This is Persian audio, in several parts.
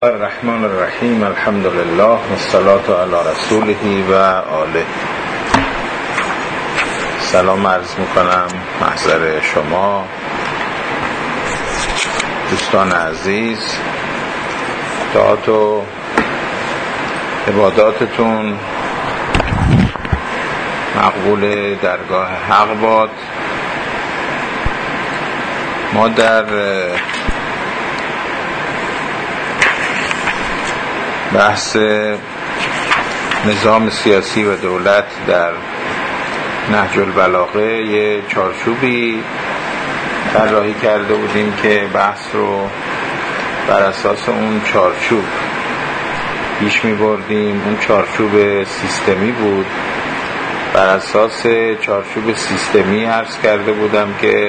الرحمن الرحیم. الحمد لله والصلاة علی رسوله و آله. سلام عرض میکنم محضر شما دوستان عزیز. دعات و عباداتتون مقبول درگاه حق باد. ما در بحث نظام سیاسی و دولت در نهج البلاغه یه چارچوبی طراحی کرده بودیم که بحث رو بر اساس اون چارچوب پیش می بردیم. اون چارچوب سیستمی بود. بر اساس چارچوب سیستمی عرض کرده بودم که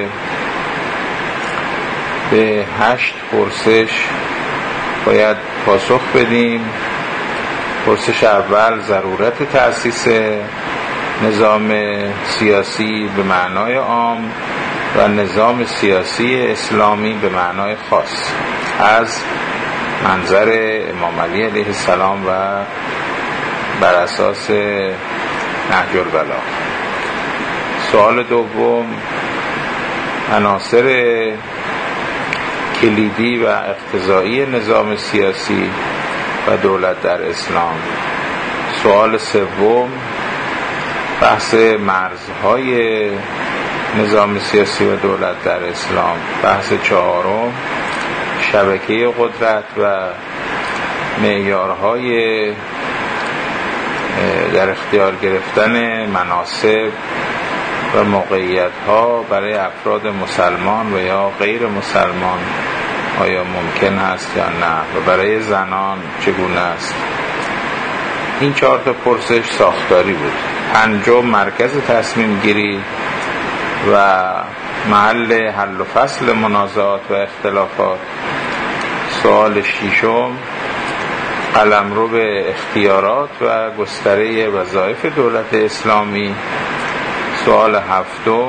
به 8 پرسش باید پاسخ بدیم. پرسش اول، ضرورت تأسیس نظام سیاسی به معنای عام و نظام سیاسی اسلامی به معنای خاص از منظر امام علی علیه السلام و بر اساس نهج البلاغه. سوال دوم، عناصر کلیدی و اقتضایی نظام سیاسی و دولت در اسلام. سوال سوم، بحث مرزهای نظام سیاسی و دولت در اسلام. بحث چهارم، شبکه قدرت و معیارهای در اختیار گرفتن مناصب و موقعیت‌ها برای افراد مسلمان و یا غیر مسلمان آیا ممکن است یا نه، و برای زنان چگونه است. این 4 پرسش ساختاری بود. پنجم، مرکز تصمیم گیری و محل حل و فصل منازعات و اختلافات. سوال ششم، قلمرو به اختیارات و گستره وظایف دولت اسلامی. سوال هفتم،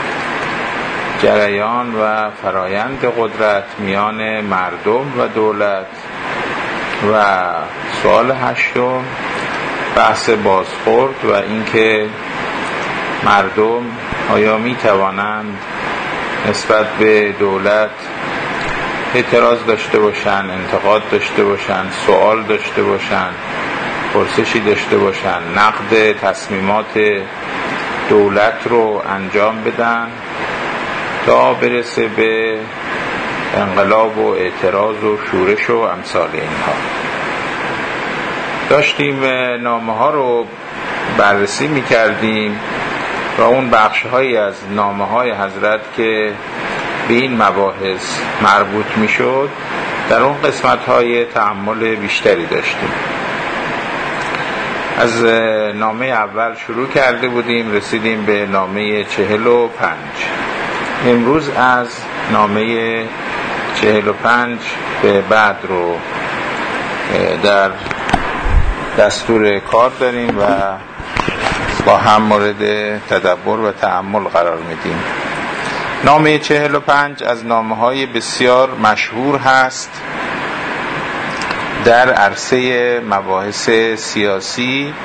جریان و فرایند قدرت میان مردم و دولت. و سوال هشتم، بحث بازخورد و اینکه مردم آیا می توانند نسبت به دولت اعتراض داشته باشند، انتقاد داشته باشند، سوال داشته باشند، پرسشی داشته باشند، نقد تصمیمات دولت رو انجام بدن تا برسه به انقلاب و اعتراض و شورش و امثال اینها. داشتیم نامه ها رو بررسی میکردیم و اون بخش هایی از نامه های حضرت که به این مباحث مربوط میشد در اون قسمت های تأمل بیشتری داشتیم. از نامه اول شروع کرده بودیم، رسیدیم به نامه 45. امروز از نامه 45 به بعد رو در دستور کار داریم و با هم مورد تدبر و تأمل قرار میدیم. نامه 45 از نامه‌های بسیار مشهور هست در عرصه مباحث سیاسی.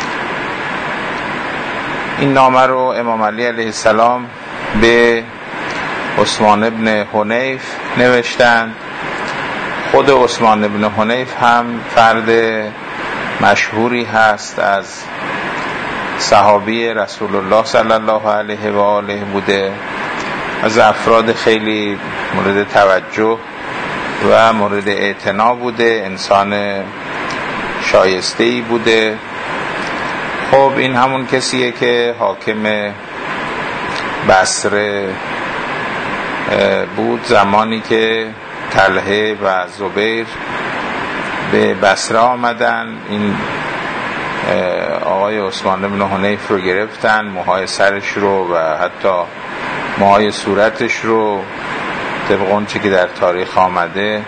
این نامه رو امام علی علیه السلام به عثمان ابن حنیف نوشتند. خود عثمان ابن حنیف هم فرد مشهوری هست، از صحابی رسول الله صلی الله علیه و آله بوده، از افراد خیلی مورد توجه و مورد اعتنا بوده، انسان شایسته‌ای بوده. خب این همون کسیه که حاکم بصره بود زمانی که طلحه و زبیر به بصره آمدن. این آقای عثمان بن حنیف رو گرفتن، موهای سرش رو و حتی موهای صورتش رو طبق اون چی که در تاریخ آمده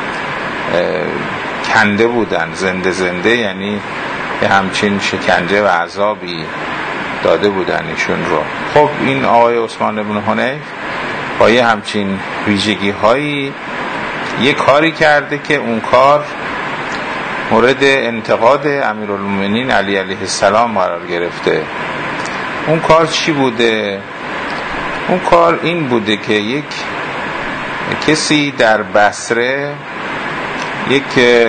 کنده بودن، زنده، یعنی یه همچین شکنجه و عذابی داده بودن ایشون رو. خب این آقای عثمان بن حنیف با یه همچین ویژگی هایی یه کاری کرده که اون کار مورد انتقاد امیرالمومنین علی علیه السلام قرار گرفته. اون کار چی بوده؟ اون کار این بوده که یک کسی در بصره یک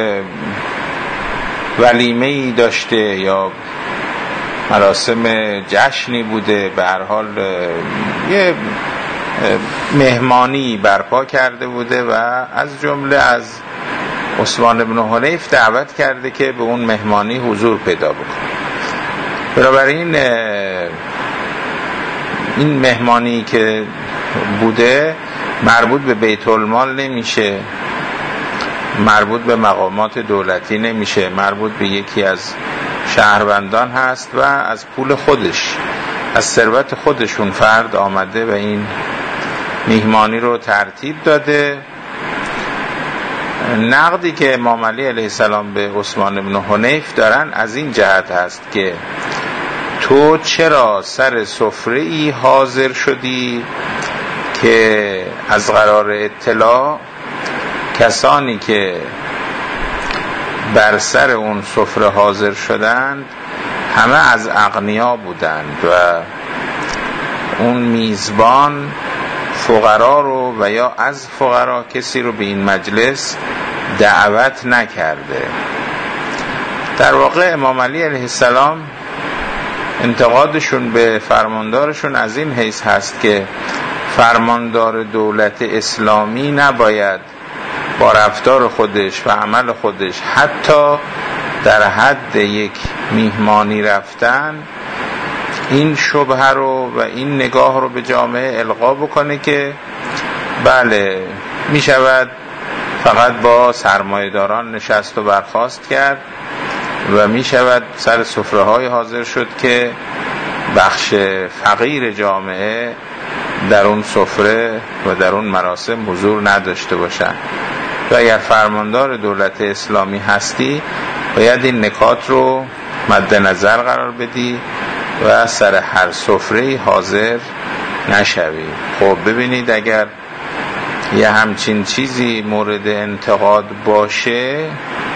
ولیمه‌ای داشته یا مراسم جشنی بوده، به هر حال یه مهمانی برپا کرده بوده و از جمله از عثمان بن حنیف دعوت کرده که به اون مهمانی حضور پیدا بکنه. بنابراین این مهمانی که بوده مربوط به بیت المال نمیشه، مربوط به مقامات دولتی نمیشه، مربوط به یکی از شهروندان هست و از پول خودش، از ثروت خودشون فرد آمده و این مهمانی رو ترتیب داده. نقدی که امام علی علیه السلام به عثمان بن حنیف دارن از این جهت هست که تو چرا سر سفره‌ای حاضر شدی که از قرار اطلاع کسانی که بر سر اون سفره حاضر شدند همه از اغنیا بودند و اون میزبان فقرا رو و یا از فقرا کسی رو به این مجلس دعوت نکرده. در واقع امام علی علیه السلام انتقادشون به فرماندارشون از این حیث هست که فرماندار دولت اسلامی نباید با رفتار خودش و عمل خودش حتی در حد یک میهمانی رفتن این شبهه رو و این نگاه رو به جامعه القا بکنه که بله می شود فقط با سرمایه‌داران نشست و برخاست کرد و می شود سر سفره های حاضر شد که بخش فقیر جامعه در اون سفره و در اون مراسم حضور نداشته باشند. و اگر فرماندار دولت اسلامی هستی باید این نکات رو مد نظر قرار بدی و سر هر سفره حاضر نشوی. خب ببینید اگر یه همچین چیزی مورد انتقاد باشه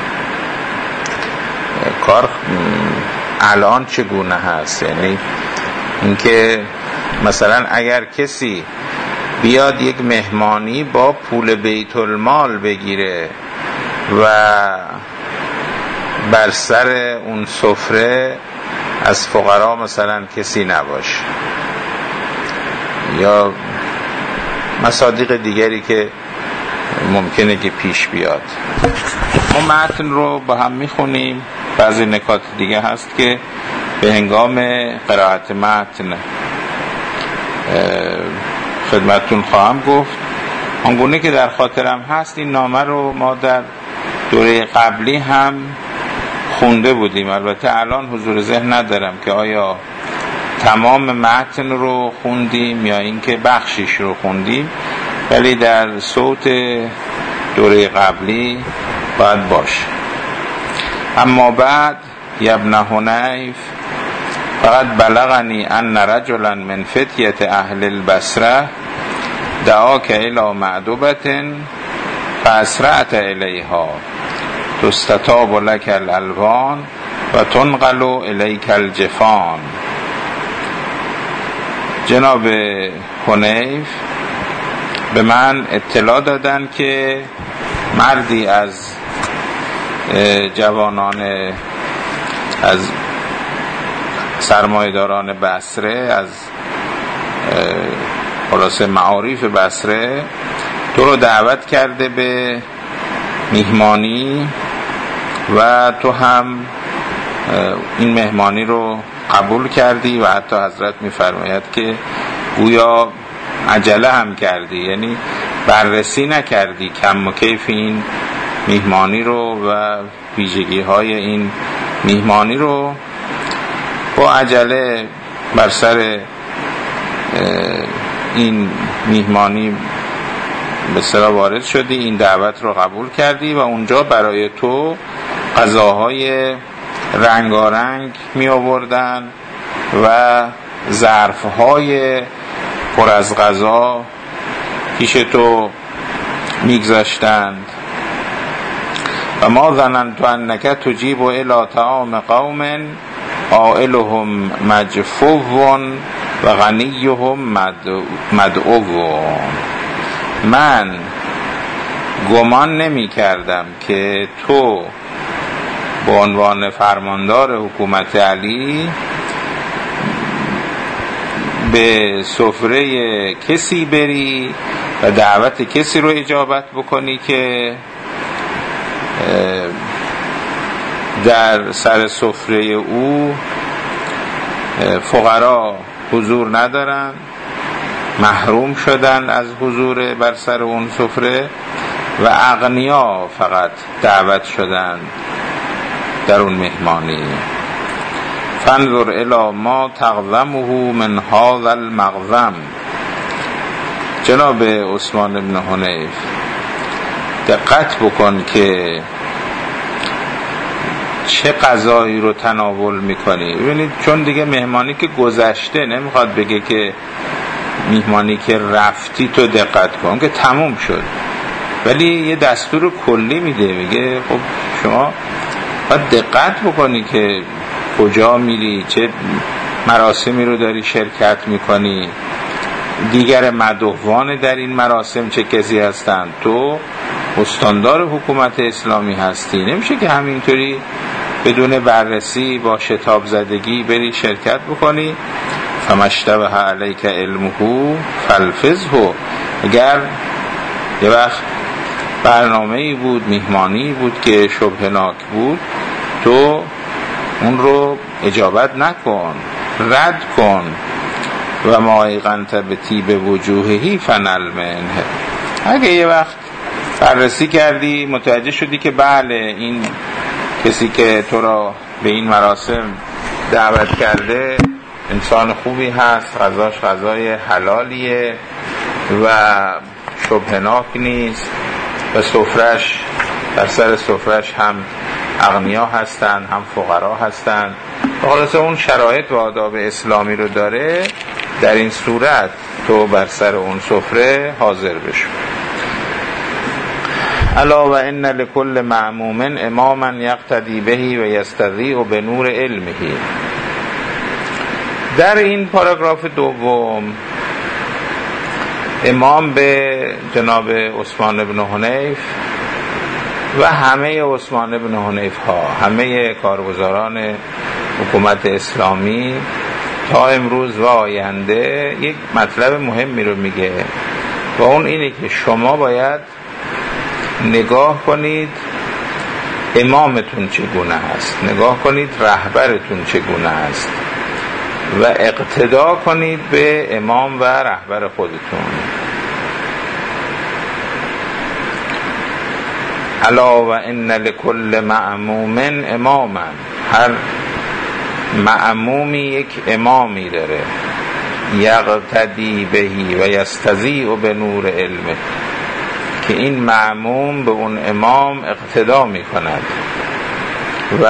کار الان چگونه هست؟ یعنی اینکه مثلا اگر کسی بیاد یک مهمانی با پول بیت المال بگیره و بر سر اون سفره از فقرا مثلا کسی نباشه یا مصادیق دیگری که ممکنه که پیش بیاد. ما متن رو با هم میخونیم. بعضی نکات دیگه هست که به هنگام قرائت متن خدمتتون خواهم گفت. آنگونه که در خاطرم هست این نامه رو ما در دوره قبلی هم خونده بودیم. البته الان حضور ذهن ندارم که آیا تمام متن رو خوندیم یا اینکه بخشش رو خوندیم، ولی در صوت دوره قبلی باید باشه. اما بعد ابن حنیف فقط بلغنی ان رجلا من فتیت اهل البصره دعاک الى معدوبة فاسرعت الیها تستتاب لك الالوان و تنقل الیک الجفان. جناب حنیف به من اطلاع دادن که مردی از جوانان از سرمایه‌داران بصره، از خلاصه معارف بصره، تو رو دعوت کرده به میهمانی و تو هم این مهمانی رو قبول کردی و حتی حضرت می‌فرماید که گویا عجله هم کردی، یعنی بررسی نکردی کم و کیف این میهمانی رو و ویژگی‌های این میهمانی رو، با عجله بر سر این میهمانی به اصطلاح وارد شدی، این دعوت رو قبول کردی و اونجا برای تو غذاهای رنگارنگ می آوردن و ظرفهای پر از غذا پیش تو میگذاشتند و ما ظننت انک تجیب الی طعام قوم عائلهم مجفو و غنیهم مدعو. من گمان نمی کردم که تو به عنوان فرماندار حکومت علی به سفره کسی بری و دعوت کسی رو اجابت بکنی که در سر سفره او فقرا حضور ندارن، محروم شدن از حضور بر سر اون سفره و اغنیا فقط دعوت شدن در اون مهمانی. فانظر الی ما تغضمه من هذا المغضم. جناب عثمان بن حنیف دقت بکن که چه غذایی رو تناول میکنی. ببینید چون دیگه مهمانی که گذشته، نمیخواد بگه که مهمانی که رفتی تو دقت کن، که تموم شد، ولی یه دستور کلی میده، میگه خب شما باید دقت بکنی که کجا میری، چه مراسمی رو داری شرکت میکنی، دیگر مدعوان در این مراسم چه کسی هستند، تو استاندار حکومت اسلامی هستی، نمیشه که همینطوری بدون بررسی با شتاب زدگی بری شرکت بکنی. فمشتبه علیک علمه فالفظه. اگر یه وقت برنامه‌ای بود، میهمانی بود که شبهناک بود، تو اون رو اجابت نکن، رد کن. و ما ایقنت به طیب وجوههی فنل منه. اگه یه وقت بررسی کردی متوجه شدی که بله این کسی که تو را به این مراسم دعوت کرده انسان خوبی هست، غذاش غذای حلالیه و شبهناک نیست و سفرش، در سر سفرش هم اغنیا هستن هم فقرا هستن، خلاصه اون شرایط و آداب اسلامی رو داره، در این صورت تو بر سر اون سفره حاضر بشو. الا و ان لكل معموم اماما یقتدی به و یستضیء بنور علمه. در این پاراگراف دوم امام به جناب عثمان بن حنیف و همه عثمان بن حنیف ها، همه کارگزاران حکومت اسلامی تا امروز و آینده یک مطلب مهمی رو میگه و اون اینه که شما باید نگاه کنید امامتون چگونه هست، نگاه کنید رهبرتون چگونه هست و اقتدا کنید به امام و رهبر خودتون. الا و ان لكل معموم اماما. هر معمومی یک امامی داره، یقتدی بهی و یستضیء بنور علمه، که این معموم به اون امام اقتدا می کند و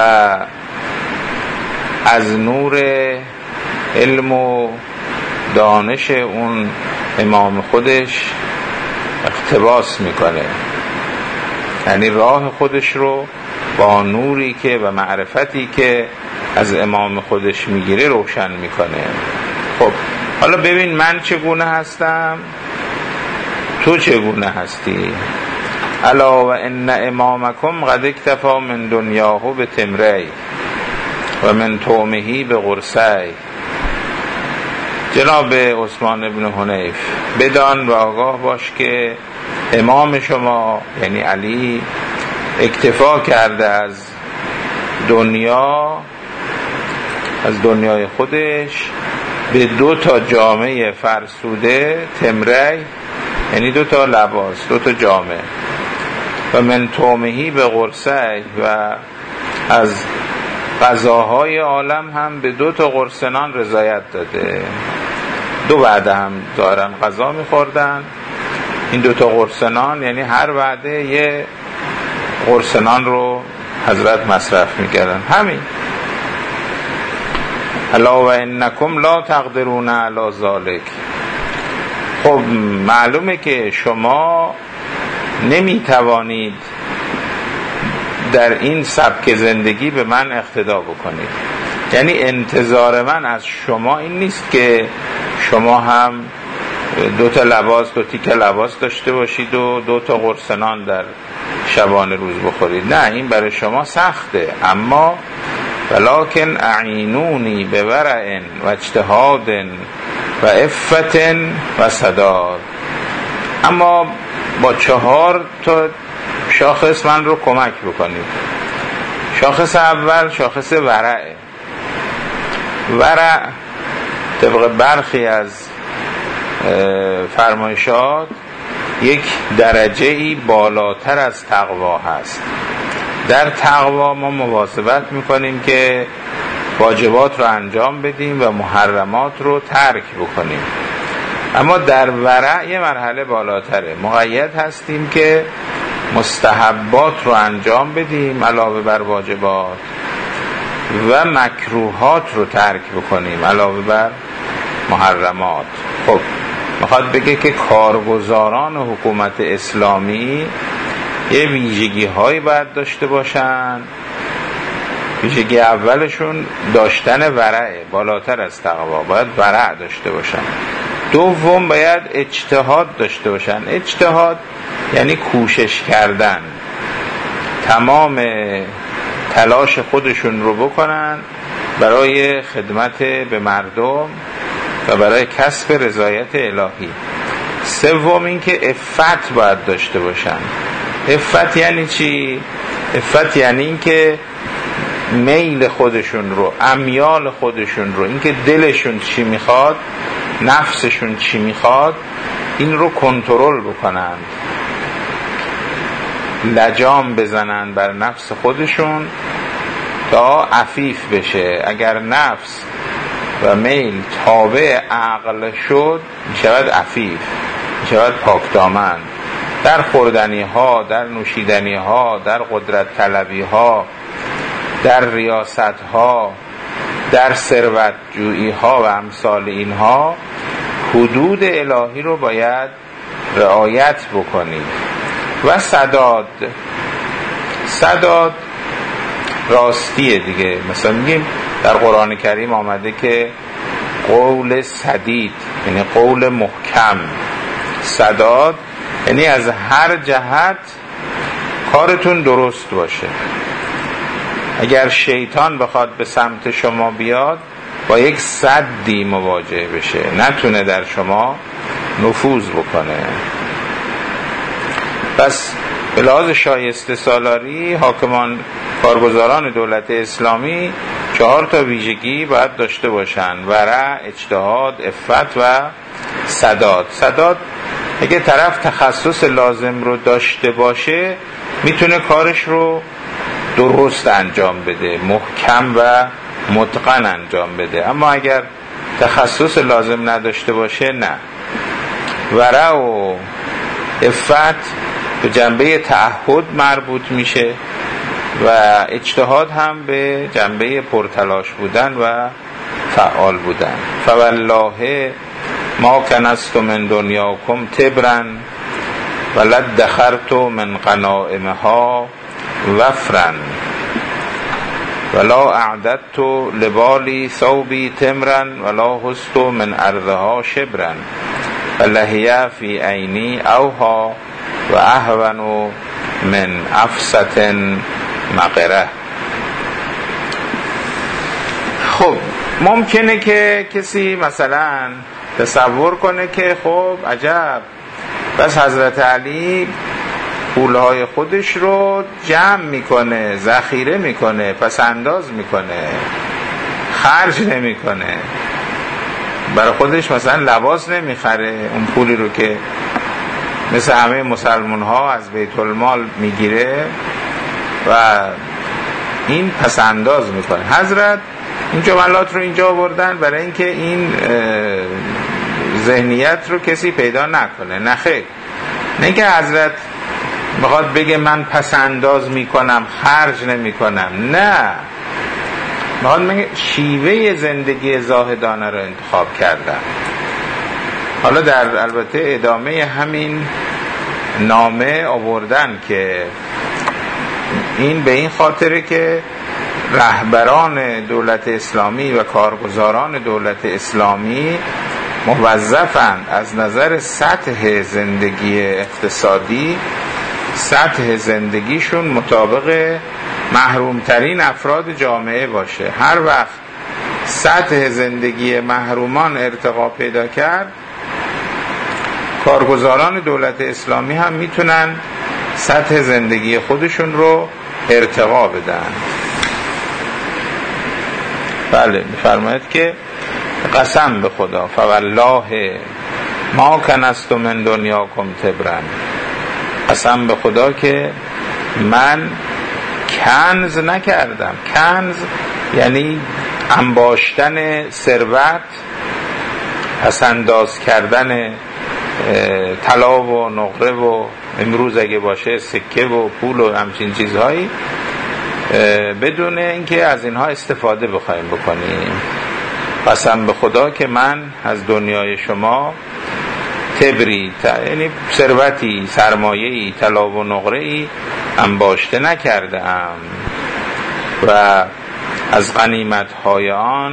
از نور علم و دانش اون امام خودش اقتباس میکنه، یعنی راه خودش رو با نوری که و معرفتی که از امام خودش میگیره روشن میکنه. خب حالا ببین من چگونه هستم، تو چگونه هستی. الا و ان امامکم قد اکتفا من دنیاه به تمری و من طعمه به قرصی. جناب عثمان بن حنیف بدان و آگاه باش که امام شما یعنی علی اکتفا کرده از دنیا، از دنیای خودش به 2 جامه فرسوده، تمری یعنی 2 لباس، 2 جامه، و من طعمه به قرصی و از غذاهای عالم هم به 2 قرصنان رضایت داده. 2 وعده هم دارن غذا میخوردن، این 2 قرصنان یعنی هر وعده یه قرصنان رو حضرت مصرف میکردن. همین الا و انکم لا تقدرون علی ذلک. خب معلومه که شما نمیتوانید در این سبک زندگی به من اقتدا بکنید. یعنی انتظار من از شما این نیست که شما هم 2 لباس 2 تیکه لباس داشته باشید و 2 قرص نان در شبانه روز بخورید. نه، این برای شما سخته. اما ولکن اعینونی بورع و اجتهاد و عفت و سداد. اما با 4 شاخص من رو کمک بکنید. شاخص اول شاخص ورعه. ورع طبق برخی از فرمایشات یک درجه‌ای بالاتر از تقوا هست. در تقوا ما مواظبت میکنیم که واجبات رو انجام بدیم و محرمات رو ترک بکنیم. اما در ورع یه مرحله بالاتره. مقید هستیم که مستحبات رو انجام بدیم علاوه بر واجبات و مکروهات رو ترک بکنیم علاوه بر محرمات. خب میخواد بگه که کارگزاران حکومت اسلامی یه ویژگی هایی باید داشته باشن. ویژگی اولشون داشتن ورعه، بالاتر از تقوا، باید ورع داشته باشن. دوم باید اجتهاد داشته باشن. اجتهاد یعنی کوشش کردن، تمام تلاش خودشون رو بکنن برای خدمت به مردم و برای کسب رضایت الهی. سوم این که عفت باید داشته باشن. عفت یعنی چی؟ عفت یعنی این که میل خودشون رو، امیال خودشون رو، این که دلشون چی میخواد، نفسشون چی میخواد، این رو کنترل بکنند، لجام بزنن بر نفس خودشون تا عفیف بشه. اگر نفس و میل تابع عقل شد میشود عفیف، میشود پاکدامن. در خوردنی ها، در نوشیدنی ها، در قدرت طلبی ها، در ریاست ها، در ثروت جویی ها و امثال اینها حدود الهی رو باید رعایت بکنید. و سداد راستیه دیگه. مثلا میگیم در قرآن کریم آمده که قول سدید یعنی قول محکم. سداد یعنی از هر جهت کارتون درست باشه. اگر شیطان بخواد به سمت شما بیاد با یک سدی مواجه بشه، نتونه در شما نفوذ بکنه. پس به لحاظ شایسته سالاری حاکمان، کارگزاران دولت اسلامی 4 ویژگی باید داشته باشن: ورع، اجتهاد، عفت و سداد. سداد اگه طرف تخصص لازم رو داشته باشه میتونه کارش رو درست انجام بده، محکم و متقن انجام بده. اما اگر تخصص لازم نداشته باشه نه. ورع و عفت به جنبه تعهد مربوط میشه و اجتهاد هم به جنبه پرتلاش بودن و فعال بودن. فوالله ما کنست من دنیاکم تبرا ولد دخرت من غنائمها وفرا ولا اعددت لبالی ثوبی تمرا ولا حست من ارضها شبرا فلهی فی عینی اوها و اهون من افست مقره. خب ممکنه که کسی مثلا تصور کنه که خب عجب، بس حضرت علی پولهای خودش رو جمع میکنه، ذخیره میکنه، پس انداز میکنه، خرج نمیکنه، برای خودش مثلا لباس نمیخره، اون پولی رو که مثل همه مسلمان ها از بیت المال میگیره و این پس انداز میکنه. حضرت این جملات رو اینجا آوردن برای اینکه این ذهنیت رو کسی پیدا نکنه. نه خیر، نه که حضرت بخواد بگه من پس انداز میکنم، خرج نمیکنم. نه، بخواد بگه شیوه زندگی زاهدانه رو انتخاب کردم. حالا در البته ادامه همین نامه آوردن که این به این خاطره که رهبران دولت اسلامی و کارگزاران دولت اسلامی موظفند از نظر سطح زندگی اقتصادی سطح زندگیشون مطابق محرومترین افراد جامعه باشه. هر وقت سطح زندگی محرومان ارتقا پیدا کرد، کارگزاران دولت اسلامی هم میتونن سطح زندگی خودشون رو ارتقا بدن. بله، میفرماید که قسم به خدا فوالله ما کنست من دنیاکم تبرن، قسم به خدا که من کنز نکردم. کنز یعنی انباشتن ثروت، پسنداز کردن طلا و نقره و امروز اگه باشه سکه و پول و همچین چیزهایی، بدون اینکه از اینها استفاده بخوایم بکنیم. قسم به خدا که من از دنیای شما تبری، یعنی ثروتی، سرمایه‌ای، طلا و نقره‌ای انباشته نکردم و از غنیمت‌های آن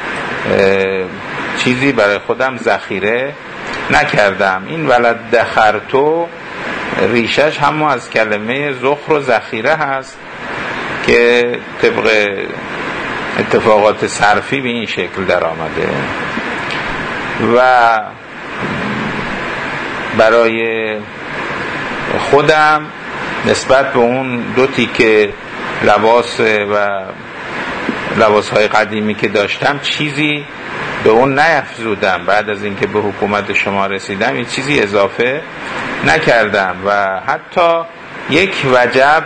چیزی برای خودم ذخیره نکردم. این ولد دخرتو ریشش همون از کلمه ذخر و ذخیره هست که طبق اتفاقات صرفی به این شکل در آمده و برای خودم نسبت به اون دو تیکه لباس و لباسهای قدیمی که داشتم چیزی به اون نیفزودم. بعد از اینکه به حکومت شما رسیدم این چیزی اضافه نکردم و حتی یک وجب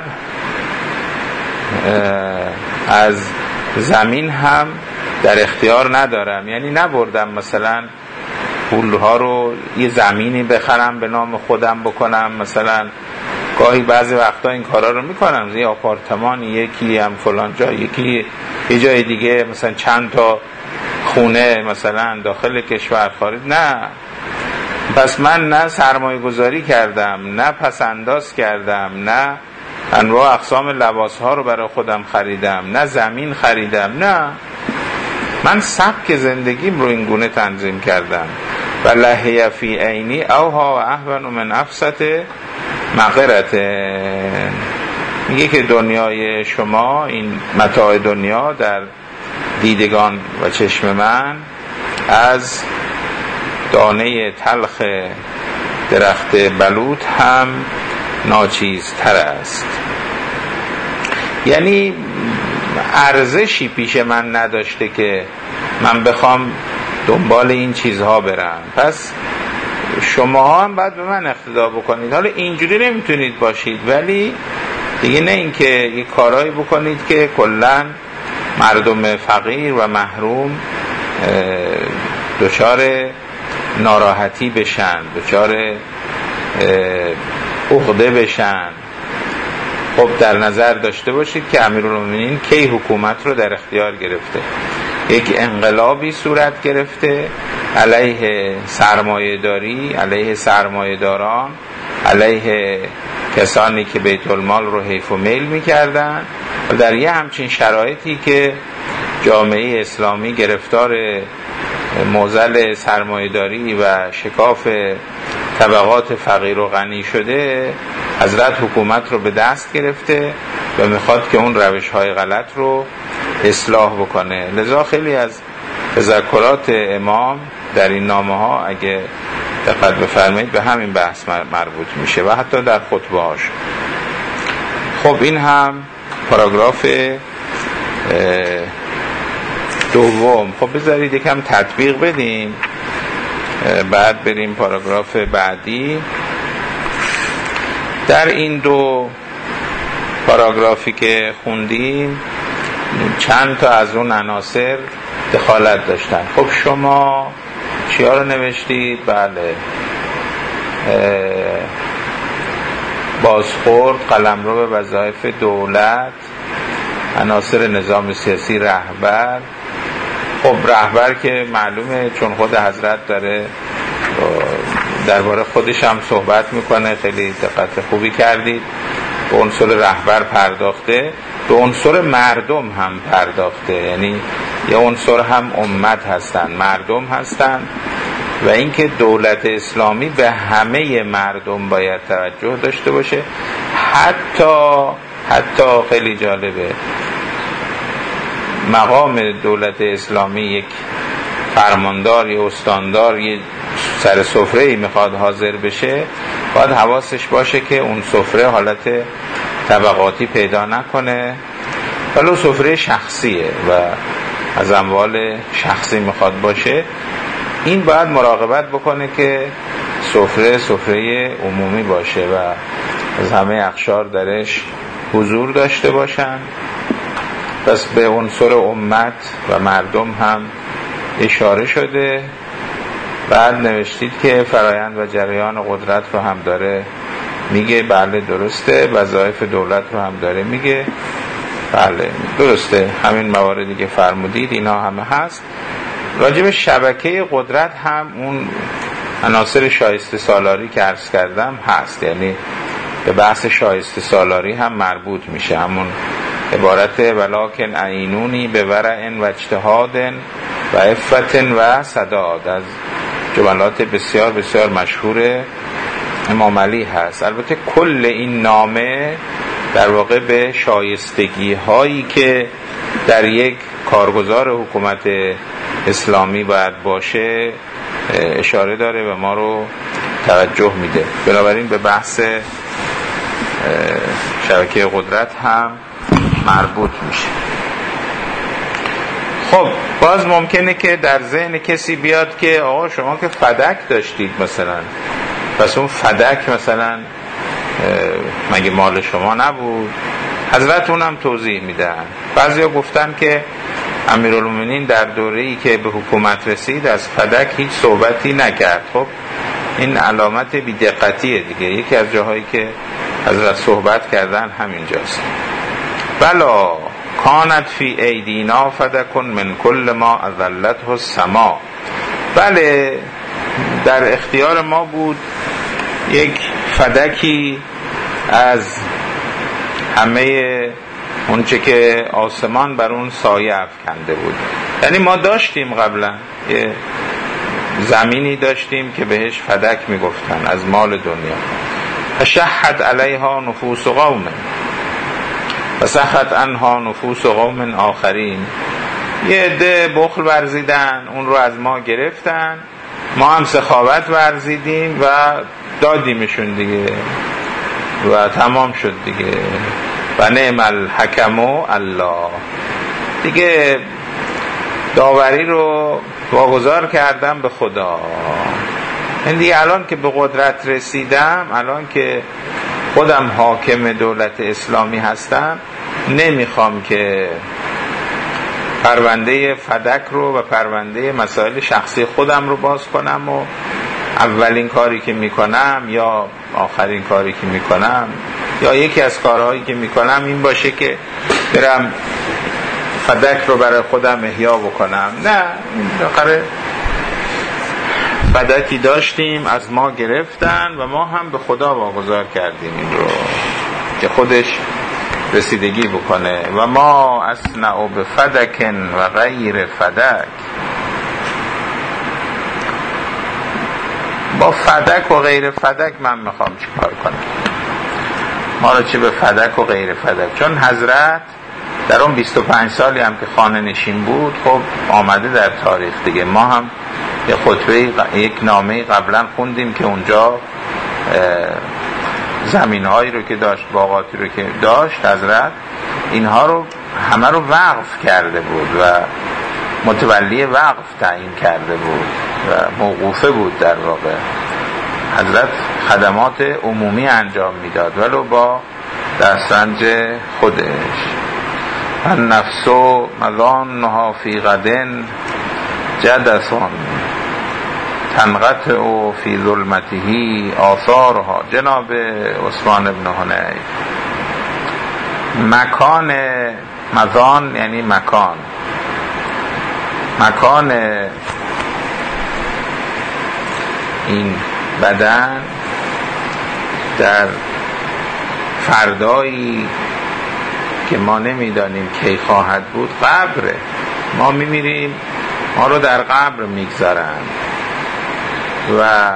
از زمین هم در اختیار ندارم. یعنی نبردم مثلا پولها رو یه زمینی بخرم به نام خودم بکنم. مثلا گاهی بعضی وقتا این کارا رو میکنم، یه آپارتمان یکی هم فلان جا، یکی یه جای دیگه، مثلا چند تا خونه مثلا داخل کشور خارج. نه، پس من نه سرمایه گذاری کردم، نه پسنداز کردم، نه انواع اقسام لباس ها رو برای خودم خریدم، نه زمین خریدم. نه، من سبک زندگیم رو این گونه تنظیم کردم. و لهی فی عینی اوها و احون من افسط مغرته. میگه که دنیای شما، این متاع دنیا در دیدگان و چشم من از دانه تلخ درخت بلوط هم ناچیزتر است. یعنی ارزشی پیش من نداشته که من بخوام دنبال این چیزها برم. پس شما هم باید به من اقتدا بکنید. حالا اینجوری نمیتونید باشید، ولی دیگه نه اینکه یه کارایی بکنید که کلن مردم فقیر و محروم دچار ناراحتی بشن، دچار عقده بشن. خب در نظر داشته باشید که امیرالمومنین کی حکومت رو در اختیار گرفته؟ یک انقلابی صورت گرفته علیه سرمایه‌داری، علیه سرمایه‌داران، علیه کسانی که بیت المال رو حیف و میل می‌کردن و در یه همچین شرایطی که جامعه اسلامی گرفتار معضل سرمایه‌داری و شکاف طبقات فقیر و غنی شده، حضرت حکومت رو به دست گرفته و میخواد که اون روش‌های غلط رو اصلاح بکنه. لذا خیلی از تذکرات امام در این نامه‌ها اگه دقت بفرمایید به همین بحث مربوط میشه و حتی در خطبه‌هاش. خب این هم پاراگراف دوم. خب بذارید یکم تطبیق بدیم بعد بریم پاراگراف بعدی. در این دو پاراگرافی که خوندیم چند تا از اون عناصر دخالت داشتن. خب شما چیا رو نوشتید؟ بله، بازخورد، قلمرو به وظایف دولت، عناصر نظام سیاسی، رهبر. خب رهبر که معلومه چون خود حضرت داره درباره خودش هم صحبت میکنه، خیلی دقت خوبی کردید. به عنصر رهبر پرداخته، به عنصر مردم هم پرداخته. یعنی یه عنصر هم امت هستن، مردم هستن، و اینکه دولت اسلامی به همه مردم باید توجه داشته باشه. حتی خیلی جالبه، مقام دولت اسلامی یک فرماندار یا استاندار یه سر سفره‌ای میخواد حاضر بشه، باید حواسش باشه که اون سفره حالت طبقاتی پیدا نکنه، ولو سفره شخصیه و از اموال شخصی میخواد باشه. این باید مراقبت بکنه که سفره عمومی باشه و از همه اقشار درش حضور داشته باشن. پس به عنصر امت و مردم هم اشاره شده. بعد نوشتید که فرایند و جریان قدرت رو هم داره میگه، بله درسته. وظایف دولت رو هم داره میگه، بله درسته. همین مواردی که فرمودید اینا همه هست. راجب شبکه قدرت هم اون عناصر شایسته سالاری که عرض کردم هست، یعنی به بحث شایسته سالاری هم مربوط میشه. همون عبارت ولکن عینونی به ورع و اجتهاد و عفت و سداد از جملات بسیار بسیار مشهور امام علی هست. البته کل این نامه در واقع به شایستگی هایی که در یک کارگزار حکومت اسلامی باید باشه اشاره داره و ما رو توجه میده. بنابراین به بحث شبکه قدرت هم مربوط میشه. خب باز ممکنه که در ذهن کسی بیاد که آقا شما که فدک داشتید مثلا، پس اون فدک مثلا مگه مال شما نبود؟ حضرت اونم توضیح میدن. بعضیا گفتن که امیرالمومنین در دوره‌ای که به حکومت رسید از فدک هیچ صحبتی نکرد. خب این علامت بی‌دقتیه دیگه. یکی از جاهایی که حضرت صحبت کردن همینجاست. بلا کانت فی ایدینا فدکن من کل ما اذلته السما. بله در اختیار ما بود یک فدکی از همه اونچه که آسمان بر اون سایه افکنده بود. یعنی ما داشتیم قبلا یه زمینی داشتیم که بهش فدک میگفتن از مال دنیا. فشحت علیها نفوس قوم و سخط عنها نفوس قوم آخرین. یه عده بخل ورزیدن، اون رو از ما گرفتن، ما هم سخاوت ورزیدیم و دادیمشون دیگه و تمام شد دیگه. و نعم الحکم الله، دیگه داوری رو واگذار کردم به خدا. این دیگه الان که به قدرت رسیدم، الان که خودم حاکم دولت اسلامی هستم، نمیخوام که پرونده فدک رو و پرونده مسائل شخصی خودم رو باز کنم و اولین کاری که میکنم یا آخرین کاری که میکنم یا یکی از کارهایی که میکنم این باشه که برم فدک رو برای خودم احیا بکنم. نه، بالاخره فدکی داشتیم از ما گرفتن و ما هم به خدا واگذار کردیم این رو که خودش رسیدگی بکنه. و ما اصنع به فدکن و غیر فدک، با فدک و غیر فدک من میخوام چی کار کنم؟ ما رو چه به فدک و غیر فدک؟ چون حضرت در اون 25 سالی هم که خانه نشین بود خب آمده در تاریخ دیگه. ما هم یه خطبه یک نامه قبلا خوندیم که اونجا زمین‌هایی رو که داشت، باغاتی رو که داشت، حضرت اینها رو همه رو وقف کرده بود و متولی وقف تعیین کرده بود و موقوفه بود. در واقع حضرت خدمات عمومی انجام میداد ولو با دسترنج خودش. النفس مظانها فی غدن جدثون تنقطع فی ظلمته آثارها. جناب عثمان بن حنیف. مکان مظان یعنی مکان این بدن در فردایی که ما نمیدانیم کی خواهد بود قبره. ما میمیریم، ما رو در قبر میگذارن و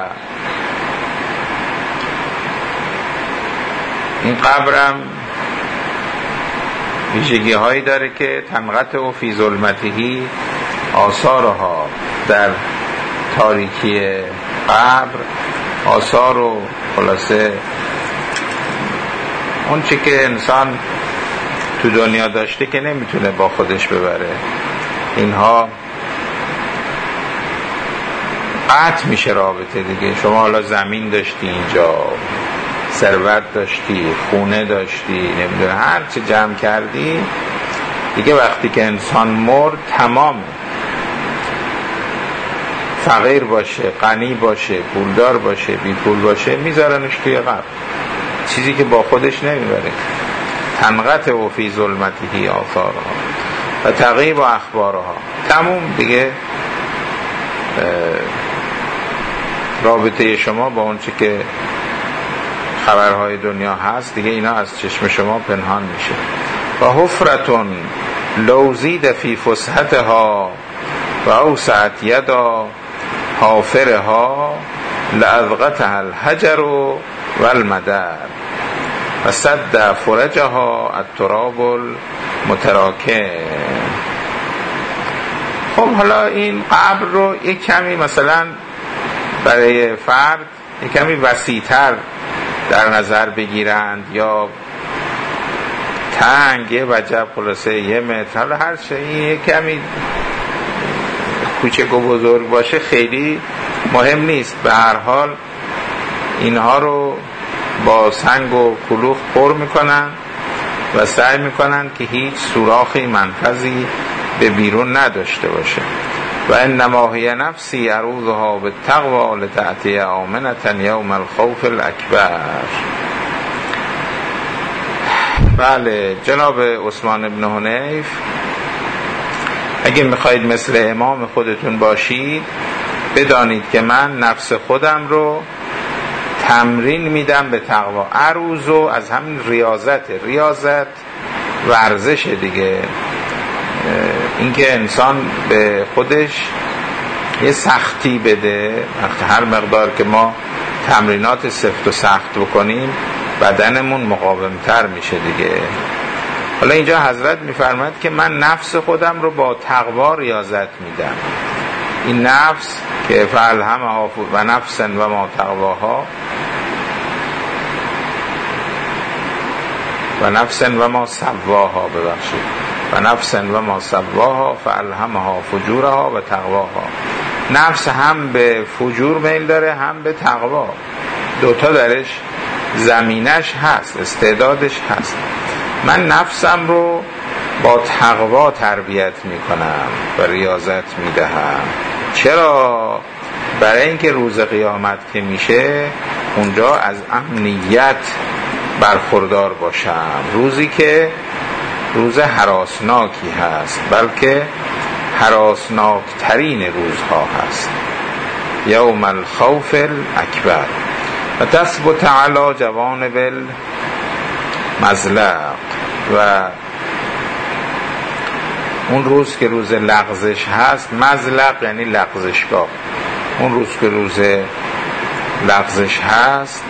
این قبرم ویژگی هایی داره که تنقطع فی ظلمتهی آثارها، در تاریکی قبر آثار و خلاصه اون چی که انسان تو دنیا داشته که نمیتونه با خودش ببره، اینها قطع میشه رابطه دیگه. شما حالا زمین داشتی، اینجا ثروت داشتی، خونه داشتی، نمیدونه هر چه جمع کردی دیگه، وقتی که انسان مرد تمامه. فقیر باشه، غنی باشه، پولدار باشه، بی پول باشه، میذارنش توی قبر، چیزی که با خودش نمیبره. تنقطع و فی ظلمتهی آثارها و تغیب و اخبارها، تموم دیگه رابطه شما با اون چی که خبرهای دنیا هست دیگه، اینا از چشم شما پنهان میشه. و حفرتون لوزید فی فسحتها و اوسعت یدا حافرها لأذقتها الحجر و المدر و صد فرجها التراب المتراکم. خب حالا این قبر رو یک کمی مثلا برای فرد یک کمی وسیع‌تر در نظر بگیرند، یا تنگ یه وجب خلاصه 1 متر، حالا هر شئی یک کمی کوچک و بزرگ باشه خیلی مهم نیست. به هر حال اینها رو با سنگ و کلوخ پر میکنن و سعی میکنن که هیچ سوراخی منفذی به بیرون نداشته باشه. و انما هی نفسی عروضها بالتقوی لتأتی آمنة یوم الخوف الاکبر. بله جناب عثمان بن حنیف، اگه میخواید مثل امام خودتون باشید بدانید که من نفس خودم رو تمرین میدم به تقوا. عروضو از همین ریاضت ورزش دیگه، اینکه انسان به خودش یه سختی بده. هر مقدار که ما تمرینات سفت و سخت بکنیم بدنمون مقاومتر میشه دیگه. حالا اینجا حضرت میفرماید که من نفس خودم رو با تقوا ریاضت میدم. این نفس که فالهمها و نفسا و ما تقواها و نفسا و ما سواها، ببخشید، و نفسا و ما سواها فالهمها فجورها و تقواها. نفس هم به فجور میل داره هم به تقوا، دوتا درش زمینش هست، استعدادش هست. من نفسم رو با تقوا تربیت میکنم و ریاضت میدهم. چرا؟ برای اینکه روز قیامت که میشه اونجا از امنیت برخوردار باشم، روزی که روز هراسناکی هست، بلکه هراسناک ترین روزها هست، یوم الخوف الاکبر. و تثبت علی جوانب المزلق، و اون روز که روز لغزش هست، مزلق یعنی لغزشگاه، اون روز که روز لغزش هست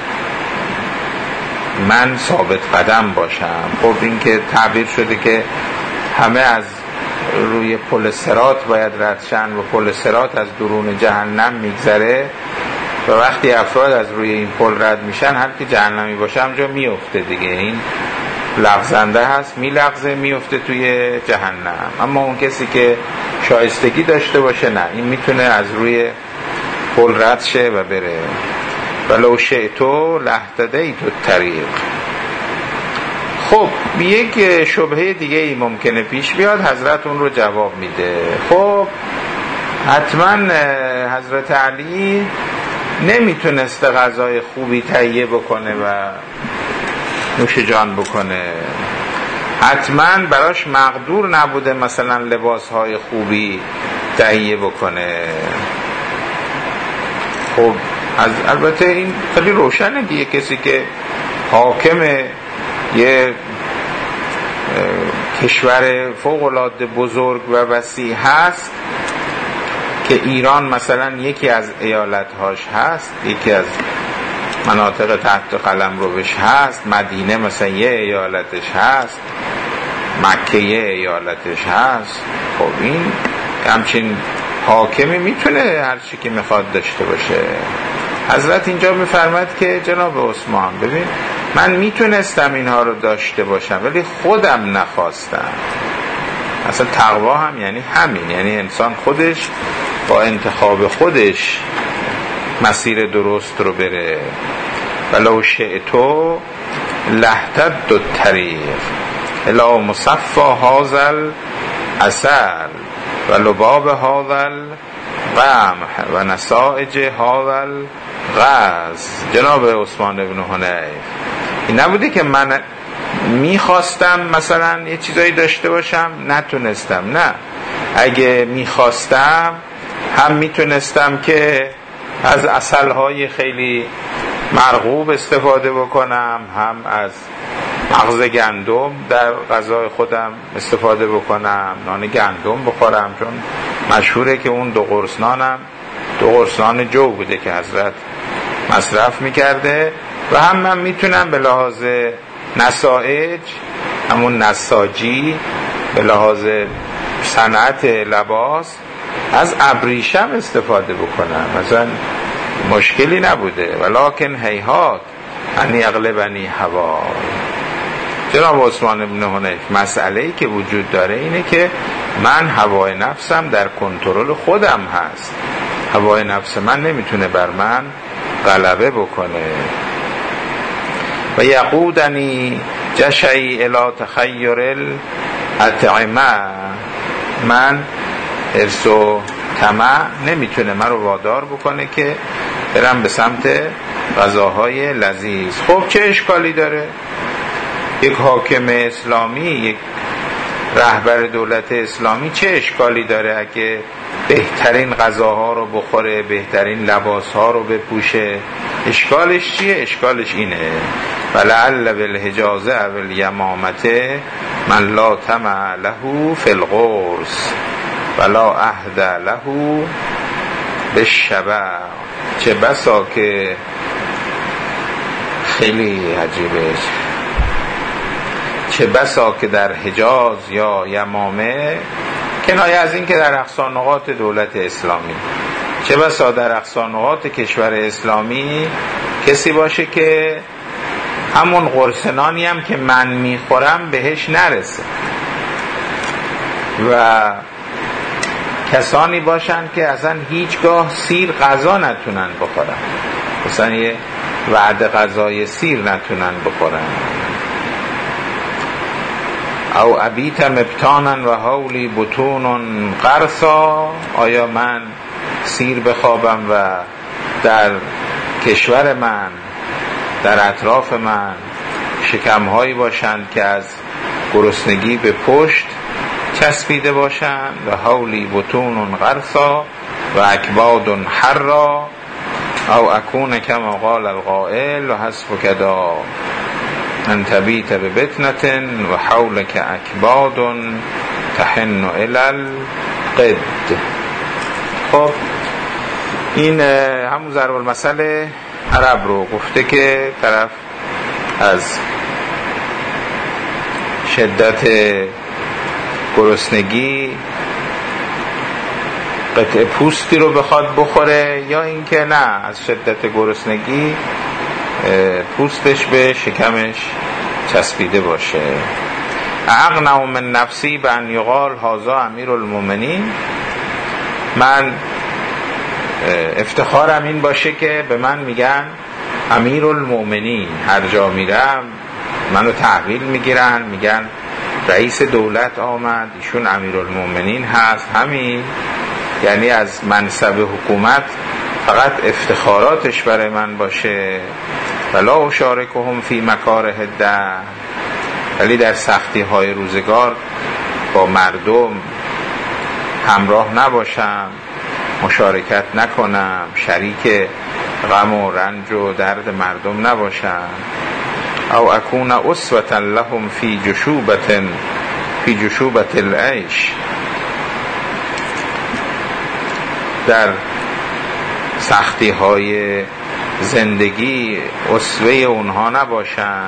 من ثابت قدم باشم. خب این که تعبیر شده که همه از روی پل صراط باید رد شن و پل صراط از درون جهنم میگذره و وقتی افراد از روی این پل رد میشن هر کی جهنمی باشه همجا میفته دیگه. این لغزنده هست، میلغزه، میفته توی جهنم. اما اون کسی که شایستگی داشته باشه نه، این میتونه از روی پل رد شه و بره. ولو شئتو لاهتدیت الطریق. خب یک شبهه دیگه ای ممکنه پیش بیاد، حضرت اون رو جواب میده. خب حتما حضرت علی نمیتونسته غذای خوبی تهیه بکنه و نوش جان بکنه، حتما براش مقدور نبوده مثلا لباسهای خوبی تهیه بکنه. خب البته این خیلی روشنه دیگه، کسی که حاکم یه کشور فوق‌العاده بزرگ و وسیع هست که ایران مثلا یکی از ایالت‌هاش هست، یکی از مناطق تحت قلمروش هست، مدینه مثلا یه ایالتش هست، مکه یه ایالتش هست. خب این همچین حاکمی میتونه هر چی که میخواد داشته باشه. حضرت اینجا میفرماد که جناب عثمان ببین من میتونستم اینها رو داشته باشم ولی خودم نخواستم. اصلا تقوا هم یعنی همین، یعنی انسان خودش با انتخاب خودش مسیر درست رو بره. ولو شئتو لهتد الطریق الی مصفى هذا العسل و لباب هذا القمح و نسائج هذا الغاز. جناب عثمان بن حنیف این نبوده که من میخواستم مثلا یه چیزایی داشته باشم نتونستم، نه، اگه میخواستم هم میتونستم که از عسلهای خیلی مرغوب استفاده بکنم، هم از مغز گندم در غذای خودم استفاده بکنم، نان گندم بخورم، چون مشهوره که اون دو قرص جو بوده که حضرت مصرف میکرده. و هم من میتونم به لحاظ نسائج، همون نساجی، به لحاظ صنعت لباس از ابریشم استفاده بکنم، مثلا مشکلی نبوده. ولکن هیهات ان یغلبنی هوا. جناب عثمان بن حنیف مسئله‌ای که وجود داره اینه که من هوای نفسم در کنترل خودم هست، هوای نفس من نمیتونه بر من غلبه بکنه. و یقودنی جشعی الی تخیر الاطعمه. من حرص و طمع نمیتونه من رو وادار بکنه که برم به سمت غذاهای لذیذ. خب چه اشکالی داره؟ یک حاکم اسلامی، یک رهبر دولت اسلامی چه اشکالی داره اگه بهترین غذاها رو بخوره، بهترین لباسها رو بپوشه؟ اشکالش چیه؟ اشکالش اینه ولعل بالحجاز او الیمامه من لا طمع له فی القرص ولا عهد له بالشبع. چه بسا که خیلی عجیبه، چه بسا که در حجاز یا یمامه، کنایه از این که در اقصا نقاط دولت اسلامی، چه بسا در اقصا نقاط کشور اسلامی کسی باشه که همون قرصنانی هم که من میخورم بهش نرسه و کسانی باشن که اصلا هیچگاه سیر غذا نتونن بخورن، مثلا یه وعده غذای سیر نتونن بخورن. او ابیت مبتانا و حولی بطون قرصا. آیا من سیر بخوابم و در کشور من، در اطراف من شکمهایی باشند که از گرسنگی به پشت چسبیده باشند؟ و حولی بطون قرصا و اکباد حرا. او اکون کما قال القائل و حسبک دا ان تبیت ببطنة و حولک اکباد تحن الی القد. خب این همون ضرب المثل عرب رو گفته که طرف از شدت گرسنگی قطعه پوستی رو بخواد بخوره، یا اینکه نه، از شدت گرسنگی پوستش به شکمش چسبیده باشه. اغنم من نفسی بان یقال هذا امیر المؤمنین. من افتخارم این باشه که به من میگن امیر المؤمنین، هر جا میرم منو تحویل میگیرن، میگن رئیس دولت آمد، ایشون امیر المؤمنین هست. همین یعنی از منصب حکومت فقط افتخاراتش برای من باشه. ولا اشارکهم فی مکاره الدهر. ولی در سختی های روزگار با مردم همراه نباشم، مشارکت نکنم، شریک غم و رنج و درد مردم نباشم. او اکون اسوة لهم فی جشوبة العیش، در سختی های زندگی اسوه اونها نباشم.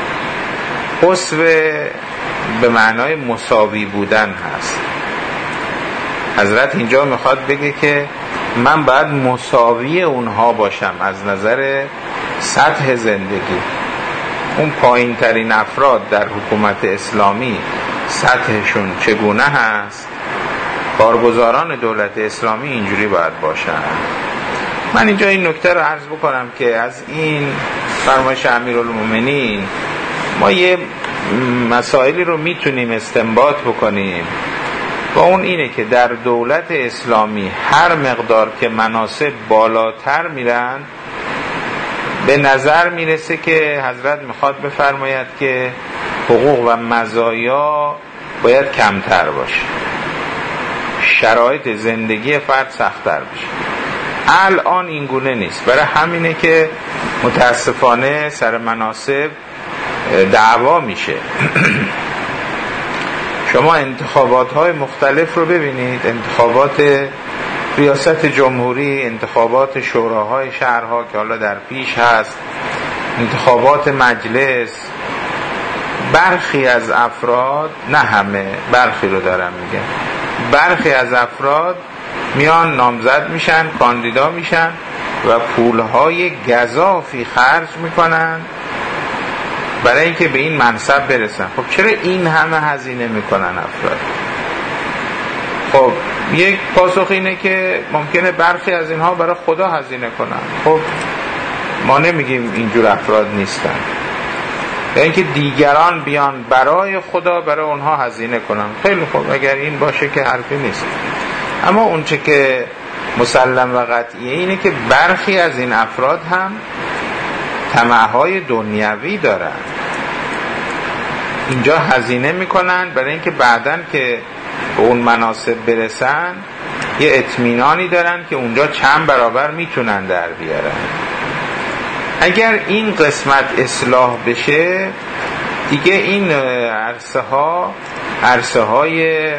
اسوه به معنای مساوی بودن هست. حضرت اینجا میخواد بگه که من باید مساوی اونها باشم از نظر سطح زندگی. اون پایین ترین افراد در حکومت اسلامی سطحشون چگونه هست، کارگزاران دولت اسلامی اینجوری باید باشن. من اینجا این نکته رو عرض بکنم که از این فرمایش امیرالمومنین ما یه مسائلی رو میتونیم استنباط بکنیم، و اون اینه که در دولت اسلامی هر مقدار که مناصب بالاتر میرن به نظر میرسه که حضرت میخواد بفرماید که حقوق و مزایا باید کمتر باشه، شرایط زندگی فرد سخت‌تر بشه. الان این گونه نیست، برای همینه که متاسفانه سر مناصب دعوا میشه. شما انتخابات های مختلف رو ببینید، انتخابات ریاست جمهوری، انتخابات شوراهای شهرها که حالا در پیش هست، انتخابات مجلس، برخی از افراد، نه همه، برخی رو دارم میگم، برخی از افراد میان نامزد میشن، کاندیدا میشن و پولهای گزافی خرج میکنن برای اینکه به این منصب برسن. خب چرا این همه هزینه میکنن افراد؟ خب یک پاسخ اینه که ممکنه برخی از اینها برای خدا هزینه کنن. خب ما نمیگیم اینجور افراد نیستن، یا اینکه دیگران بیان برای خدا برای اونها هزینه کنن. خیلی خوب، اگر این باشه که حرفی نیست. اما اونچه که مسلم و قطعیه اینه که برخی از این افراد هم طمع‌های دنیوی دارن، اینجا هزینه میکنن برای اینکه بعدن که به اون مناصب برسن یه اطمینانی دارن که اونجا چند برابر میتونن در بیارن. اگر این قسمت اصلاح بشه دیگه این عرصه های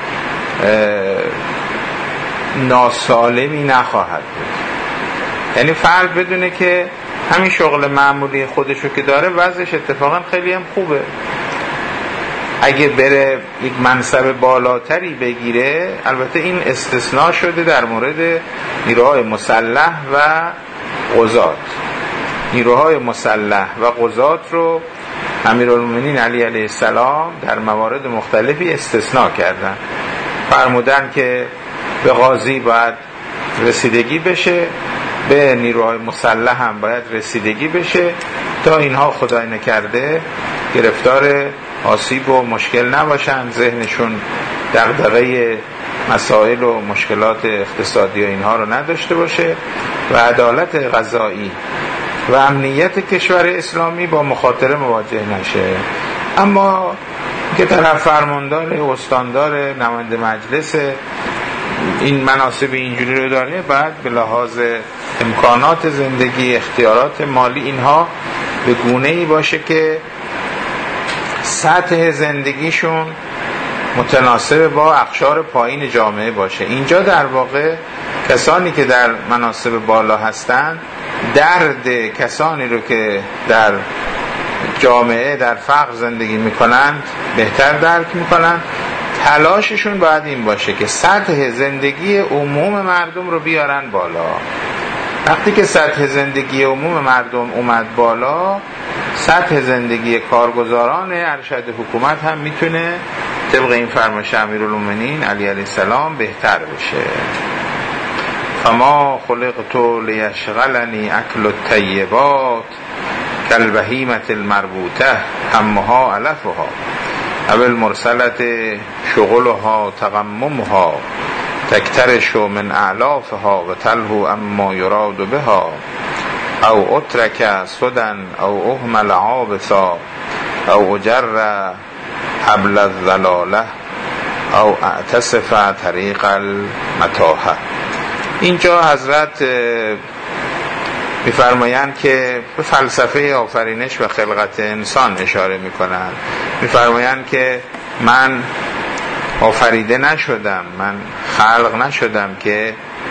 ناسالمی نخواهد بود. یعنی فرد بدونه که همین شغل معمولی خودشو که داره وضعش اتفاقا خیلی هم خوبه، اگه بره یک منصب بالاتری بگیره، البته این استثناء شده در مورد نیروهای مسلح و قضات. نیروهای مسلح و قضات رو امیرالمومنین علی علیه السلام در موارد مختلفی استثناء کردن، فرمودن که به قاضی باید رسیدگی بشه، به نیروهای مسلح هم باید رسیدگی بشه تا اینها خدای نکرده گرفتار آسیب و مشکل نباشن، ذهنشون دغدغه مسائل و مشکلات اقتصادی و اینها رو نداشته باشه و عدالت قضایی و امنیت کشور اسلامی با مخاطره مواجه نشه. اما که طرف فرماندار، استاندار، نماینده مجلس این مناصب اینجوری رو داره، بعد به لحاظ امکانات زندگی، اختیارات مالی، اینها به گونه‌ای باشه که سطح زندگیشون متناسب با اقشار پایین جامعه باشه. اینجا در واقع کسانی که در مناصب بالا هستند درد کسانی رو که در جامعه در فقر زندگی میکنند بهتر درک میکنند. تلاششون باید این باشه که سطح زندگی عموم مردم رو بیارن بالا. وقتی که سطح زندگی عموم مردم اومد بالا، سطح زندگی کارگزاران ارشد حکومت هم میتونه طبق این فرمایش امیرالمومنین علی علیه السلام بهتر بشه. فما خلقت لیشغلنی اکل الطیبات کالبهیمة المربوطه همها علفها او المرسلت شغلها تغممها تکترش من اعلافها و تلهو اما یراد بها او اترک سدن او اهمل عابسا او اجر حبل الظلاله او اعتصف طریق المتاهه. اینجا حضرت می‌فرمایند که به فلسفه آفرینش و خلقت انسان اشاره می‌کنند. می‌فرمایند که من آفریده نشدم، من خلق نشدم که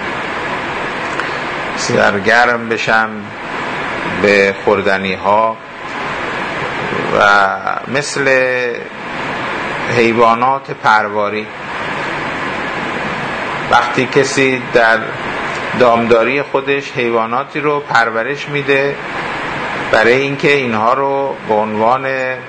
سرگرم بشم به خوردنی ها و مثل حیوانات پرواری. وقتی کسی در دامداری خودش حیواناتی رو پرورش میده برای اینکه اینها رو به عنوان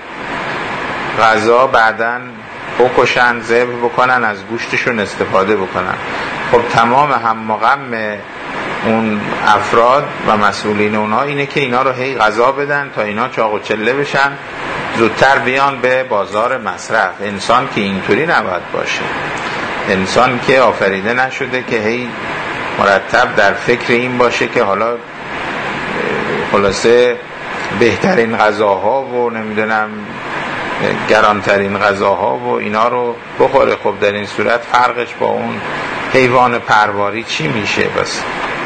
غذا بعداً بکشن، ذبح بکنن، از گوشتشون استفاده بکنن، خب تمام هم و غم اون افراد و مسئولین اونها اینه که اینا رو هی غذا بدن تا اینا چاق و چله بشن، زودتر بیان به بازار مصرف. انسان که اینطوری نباید باشه. انسان که آفریده نشده که هی مرتب در فکر این باشه که حالا خلاصه بهترین غذاها و نمیدونم گرانترین غذاها و اینا رو بخوره. خب در این صورت فرقش با اون حیوان پرواری چی میشه؟ بس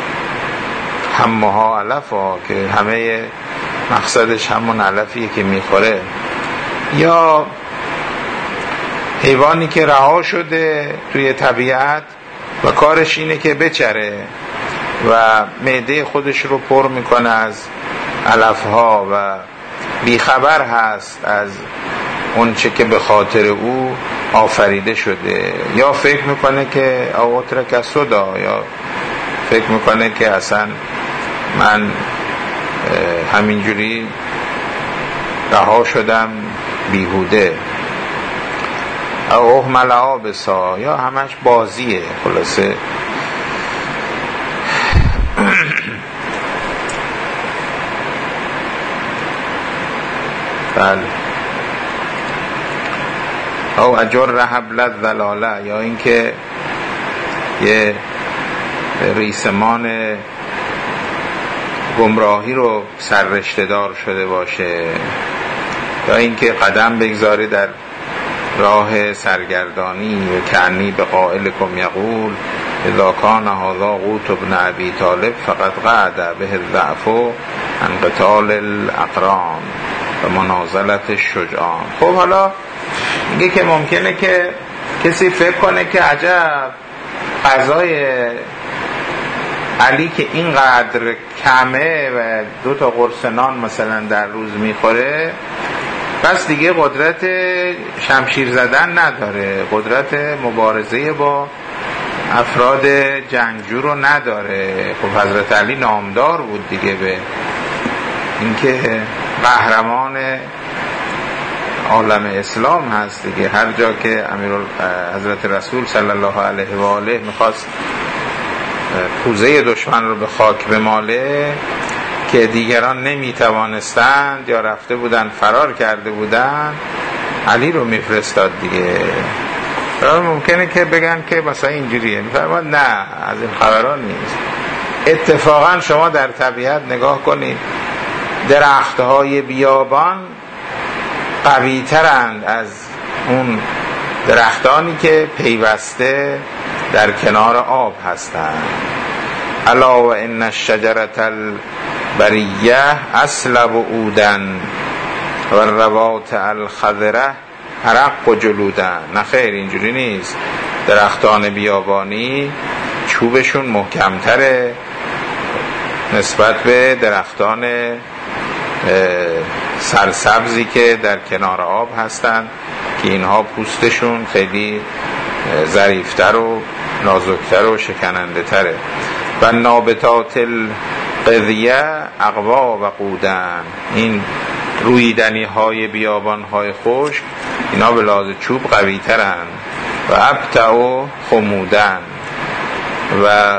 همها علف ها که همه مقصدش همون علفیه که میخوره. یا حیوانی که رها شده توی طبیعت و کارش اینه که بچره و معده خودش رو پر میکنه از علف ها و بیخبر هست از اون چه که به خاطر او آفریده شده. یا فکر میکنه که اوترک صدا، یا فکر میکنه که اصلا من همینجوری رها شدم بیهوده. او اهمل آبسا، یا همش بازیه خلاصه. بله. او اجر حبل الضلاله، یا اینکه یه ریسمان گمراهی رو سررشته دار شده باشه، یا اینکه قدم بگذاره در راه سرگردانی و کعنی به قائلکم یقول اذا کان هذا قوت ابن ابی طالب فقط قعد به الضعف عن قتال الاقران و منازلت الشجعان. خب حالا میگه که ممکنه که کسی فکر کنه که عجب غذای علی که اینقدر کمه و 2 تا قرص نان مثلا در روز میخوره، پس دیگه قدرت شمشیر زدن نداره، قدرت مبارزه با افراد جنگجو رو نداره. خب حضرت علی نامدار بود دیگه به اینکه قهرمان عالم اسلام هست دیگه. هر جا که حضرت رسول صلی الله علیه و آله میخواست کوزه دشمن رو به خاک بماله که دیگران نمیتوانستند یا رفته بودن فرار کرده بودن، علی رو میفرستاد دیگه. ممکنه که بگن که مثلا اینجوریه، میفرماد نه، از این خبران نیست. اتفاقا شما در طبیعت نگاه کنید، درختهای بیابان قوی ترند از اون درختانی که پیوسته در کنار آب هستند. الا و ان الشجرة البریه اصلب عودن و الروات الخضره عرق و جلودن. نه خیر، اینجوری نیست. درختان بیابانی چوبشون محکمتره نسبت به درختان سرسبزی که در کنار آب هستن که اینها پوستشون خیلی ظریفتر و نازکتر و شکننده تره. و نابتات القضیه اقوا و قودن، این رویدنی های بیابان های خشک اینا به لحاظ چوب قوی ترن. و ابتع و خمودن، و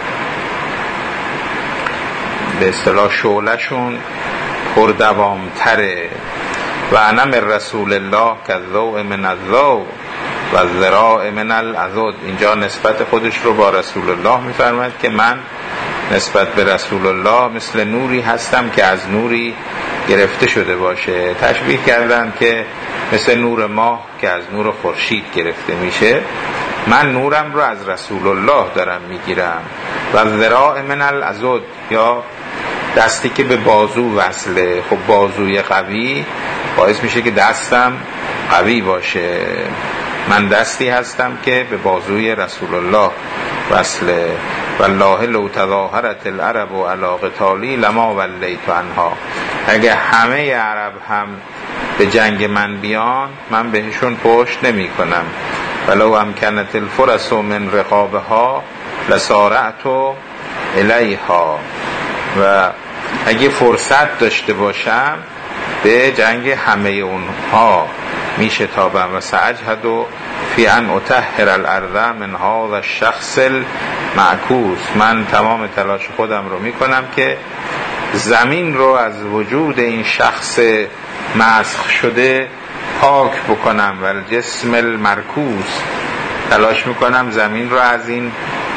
به اصطلاح شعله‌شون پردوامتره. و انا من رسول الله کالضوء من الضوء و الذراع من العضد. اینجا نسبت خودش رو با رسول الله میفرماید که من نسبت به رسول الله مثل نوری هستم که از نوری گرفته شده باشه. تشبیه کردن که مثل نور ماه که از نور خورشید گرفته میشه، من نورم رو از رسول الله دارم میگیرم. و الذراع من العضد، یا دستی که به بازو وصله. خب بازوی قوی باعث میشه که دستم قوی باشه. من دستی هستم که به بازوی رسول الله وصله. والله لو تظاهرت العرب علی قتالی لما ولیت عنها. اگه همه عرب هم به جنگ من بیان، من بهشون پشت نمی کنم. ولو امکنت الفرس من رقابها لسارعت الیها. و اگه فرصت داشته باشم به جنگ همه اونها می شتابم. و سأجهد فی ان اطهر الارض من هذا الشخص المعکوس. من تمام تلاش خودم رو می کنم که زمین رو از وجود این شخص مسخ شده پاک بکنم. و الجسم المرکوس، تلاش میکنم زمین رو از این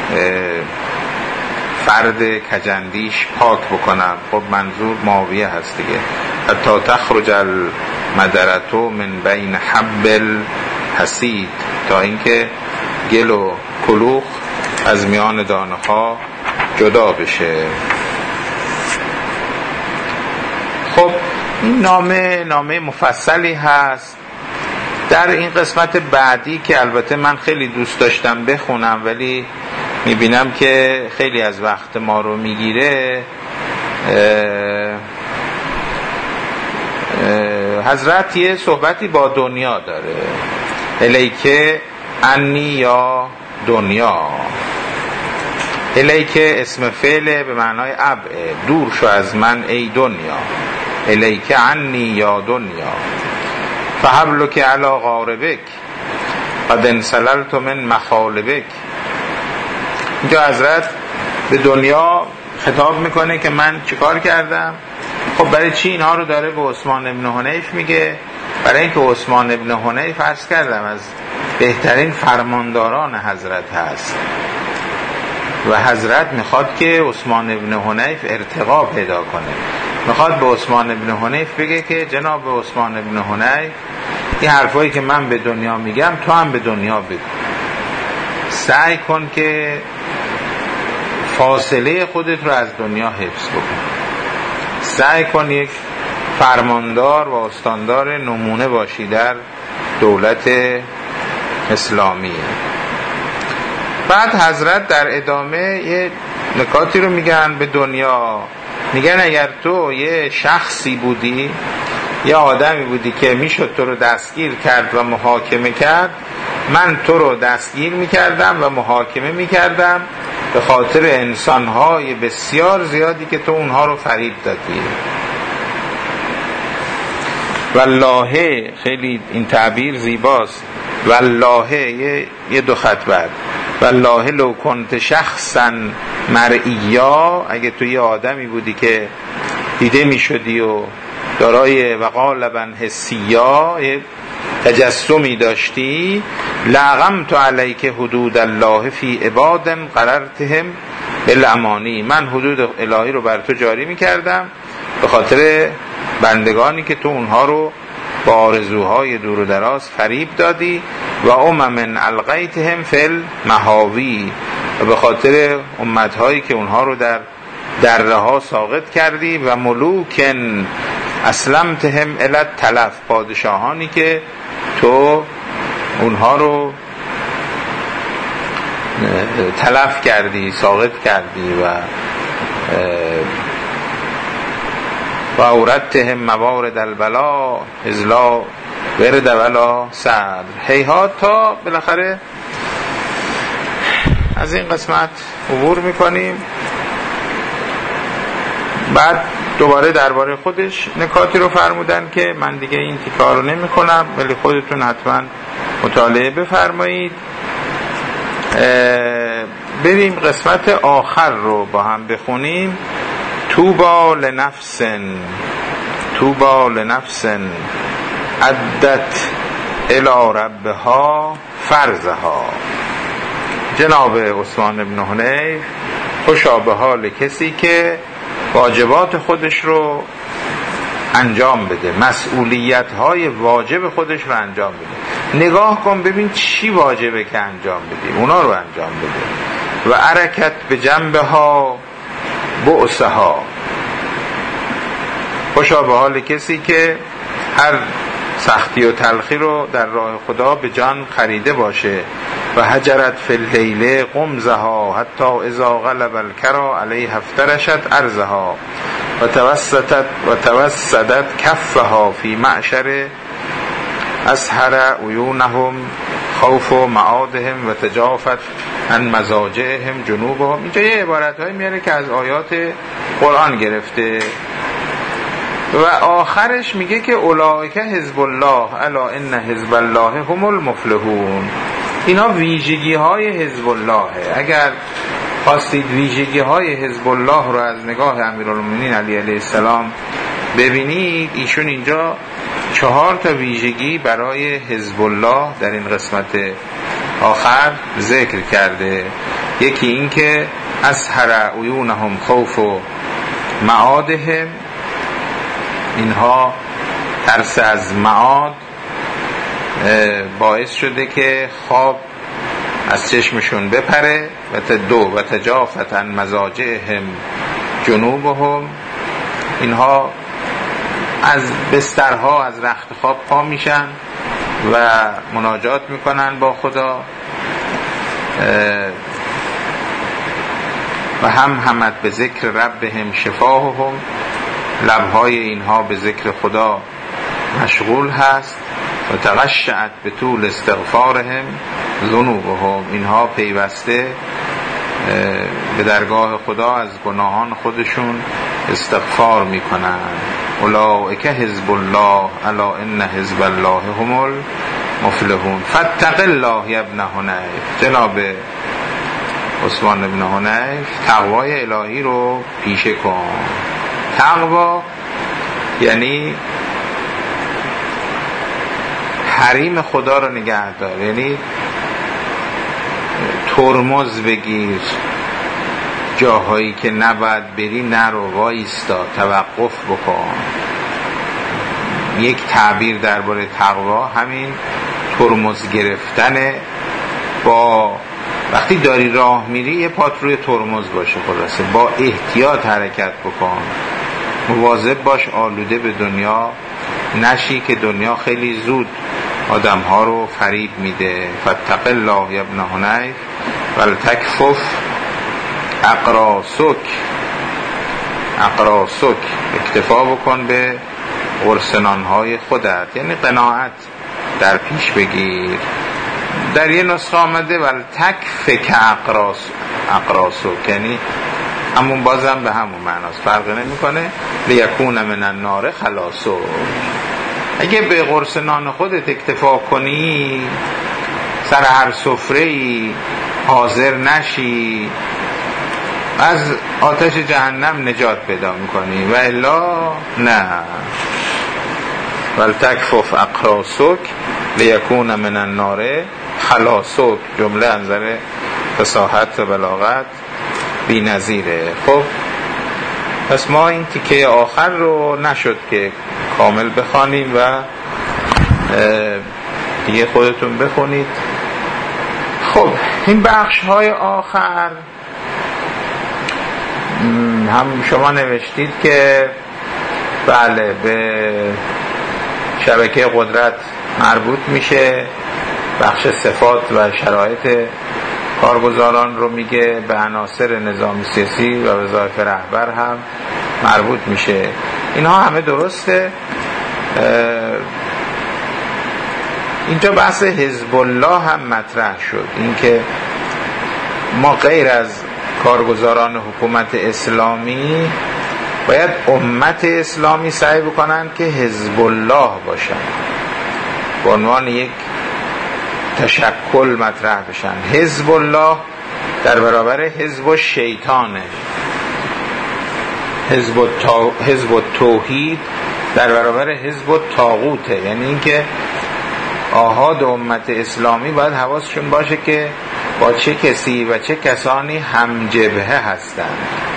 فرد کجندیش پاک بکنم. خب منظور معاویه هست دیگه. حتی تخرج المدرتو من بین حب الحسید، تا اینکه گل و کلوخ از میان دانه ها جدا بشه. خب این نامه مفصلی هست. در این قسمت بعدی که البته من خیلی دوست داشتم بخونم ولی میبینم که خیلی از وقت ما رو میگیره، حضرت یه صحبتی با دنیا داره. الیکه انی یا دنیا. الیکه اسم فعل به معنای ابعد، دور شو از من ای دنیا. الیکه انی یا دنیا فحبلک علی غاربک قد انسللت من مخالبک. اینجا حضرت به دنیا خطاب میکنه که من چیکار کردم. خب برای چی اینها رو داره به عثمان ابن حنیف میگه؟ برای اینکه عثمان ابن حنیف عرض کردم از بهترین فرمانداران حضرت هست و حضرت میخواد که عثمان ابن حنیف ارتقا پیدا کنه. میخواد به عثمان ابن حنیف بگه که جناب عثمان ابن حنیف، این حرفایی که من به دنیا میگم تو هم به دنیا بگو. سعی کن که فاصله خودت رو از دنیا حفظ بکن. سعی کن یک فرماندار و استاندار نمونه باشی در دولت اسلامی. بعد حضرت در ادامه یه نکاتی رو میگن به دنیا. میگن اگر تو یه شخصی بودی، یه آدمی بودی که میشد تو رو دستگیر کرد و محاکمه کرد، من تو رو دستگیر میکردم و محاکمه میکردم به خاطر انسانهای بسیار زیادی که تو اونها رو فریب دادی. والله، خیلی این تعبیر زیباست. والله یه دو خط بعد، والله لو کنت شخصا مرئیا، اگه تو یه آدمی بودی که دیده می شدی و دارای وقالبا حسیا، تجسمی داشتی، لغمت علیک حدود الله فی عباد قررتهم بالامانی، من حدود الهی رو بر تو جاری می کردم به خاطر بندگانی که تو اونها رو با آرزوهای دور و دراز فریب دادی. و امم القیتهم فی المهاوی، و به خاطر امتهایی که اونها رو در دره ها ساقط کردی. و ملوکن اسلمتهم الی التلف، پادشاهانی که تو اونها رو تلف کردی، ساقط کردی. و اوردتهم موارد البلا ازلا ورد ولا صدر. هیهات تا بالاخره از این قسمت عبور میکنیم. بعد دوباره درباره خودش نکاتی رو فرمودن که من دیگه این تیکار رو نمی کنم، ولی خودتون حتما مطالعه بفرمایید. بریم قسمت آخر رو با هم بخونیم. توبا لنفسن عدت الی ربها فرضها. جناب عثمان بن حنیف، خوشا به حال کسی که واجبات خودش رو انجام بده، مسئولیت های واجب خودش رو انجام بده. نگاه کن ببین چی واجبه که انجام بدی، اونا رو انجام بده. و حرکت به جنبها بعثها، خوشا به حال کسی که هر سختی و تلخی رو در راه خدا به جان خریده باشه. و هجرت فی اللیل قمزها حتی اذا غلب الکرا علیها افترشت ارزها و توسدت کفها فی معشر اسحر عیونهم خوف معادهم و تجافت عن مضاجعهم جنوبهم. اینجا یه عبارت های میاره که از آیات قرآن گرفته و آخرش میگه که اولئک حزب الله الا ان حزب الله هم المفلحون. اینا ویژگی های حزب الله. اگر خواستید ویژگی های حزب الله رو از نگاه امیرالمومنین علی علیه السلام ببینید، ایشون اینجا 4 تا ویژگی برای حزب الله در این قسمت آخر ذکر کرده. یکی این که اسحر عیونهم خوف و معادهم، اینها ترس از معاد باعث شده که خواب از چشمشون بپره. و تجافت عن مضاجعهم جنوبهم، اینها از بسترها از رخت خواب پا میشن و مناجات میکنن با خدا. و همت به ذکر ربهم شفاههم، لبهای اینها به ذکر خدا مشغول هست. و تغشعت به طول استغفارهم ذنوبهم، اینها پیوسته به درگاه خدا از گناهان خودشون استغفار میکنن. اولئک حزب الله الا ان حزب الله هم المفلحون. فاتق الله یا ابن حنیف. جناب عثمان ابن حنیف، تقوای الهی رو پیشه کن. تقوا یعنی حریم خدا رو نگه دار، یعنی ترمز بگیر، جاهایی که نباید بری نرو، وایستا، توقف بکن. یک تعبیر درباره تقوا همین ترمز گرفتن. با وقتی داری راه میری یه پات روی ترمز باشه، خلاصه با احتیاط حرکت بکن، مواظب باش آلوده به دنیا نشی که دنیا خیلی زود آدم ها رو فریب میده. فاتق الله یا ابن حنیف ولتکفف اقراسک، اکتفا بکن به قرصنان های خودت، یعنی قناعت در پیش بگیر. در یه نسخه آمده ولتکفک اقراسک، یعنی همون بازم به همون معناست، فرق نمیکنه. لیکون من النار خلاصو، اگه به قرص نان خودت اکتفا کنی، سر هر سفره‌ای حاضر نشی، از آتش جهنم نجات پیدا میکنی، و الا نه. ولتکفف اقراسک لیکون من النار خلاصک، جمله انظر فصاحت و بلاغت بی نظیره. خب پس ما این تیکه آخر رو نشد که کامل بخوانیم و دیگه خودتون بخونید. خب این بخش های آخر هم شما نوشتید که بله به شبکه قدرت مربوط میشه، بخش صفات و شرایط کارگزاران رو میگه، به عناصر نظام سیاسی و وظایف رهبر هم مربوط میشه. اینها همه درسته. اینجا بحث حزب الله هم مطرح شد، اینکه ما غیر از کارگزاران حکومت اسلامی باید امت اسلامی سعی بکنن که حزب الله باشن، به عنوان یک تشکل مطرح بشن. حزب الله در برابر حزب الشیطانه، حزب التوحید در برابر حزب الطاغوته. یعنی اینکه آحاد امت اسلامی باید حواسشون باشه که با چه کسی و چه کسانی هم جبهه هستند.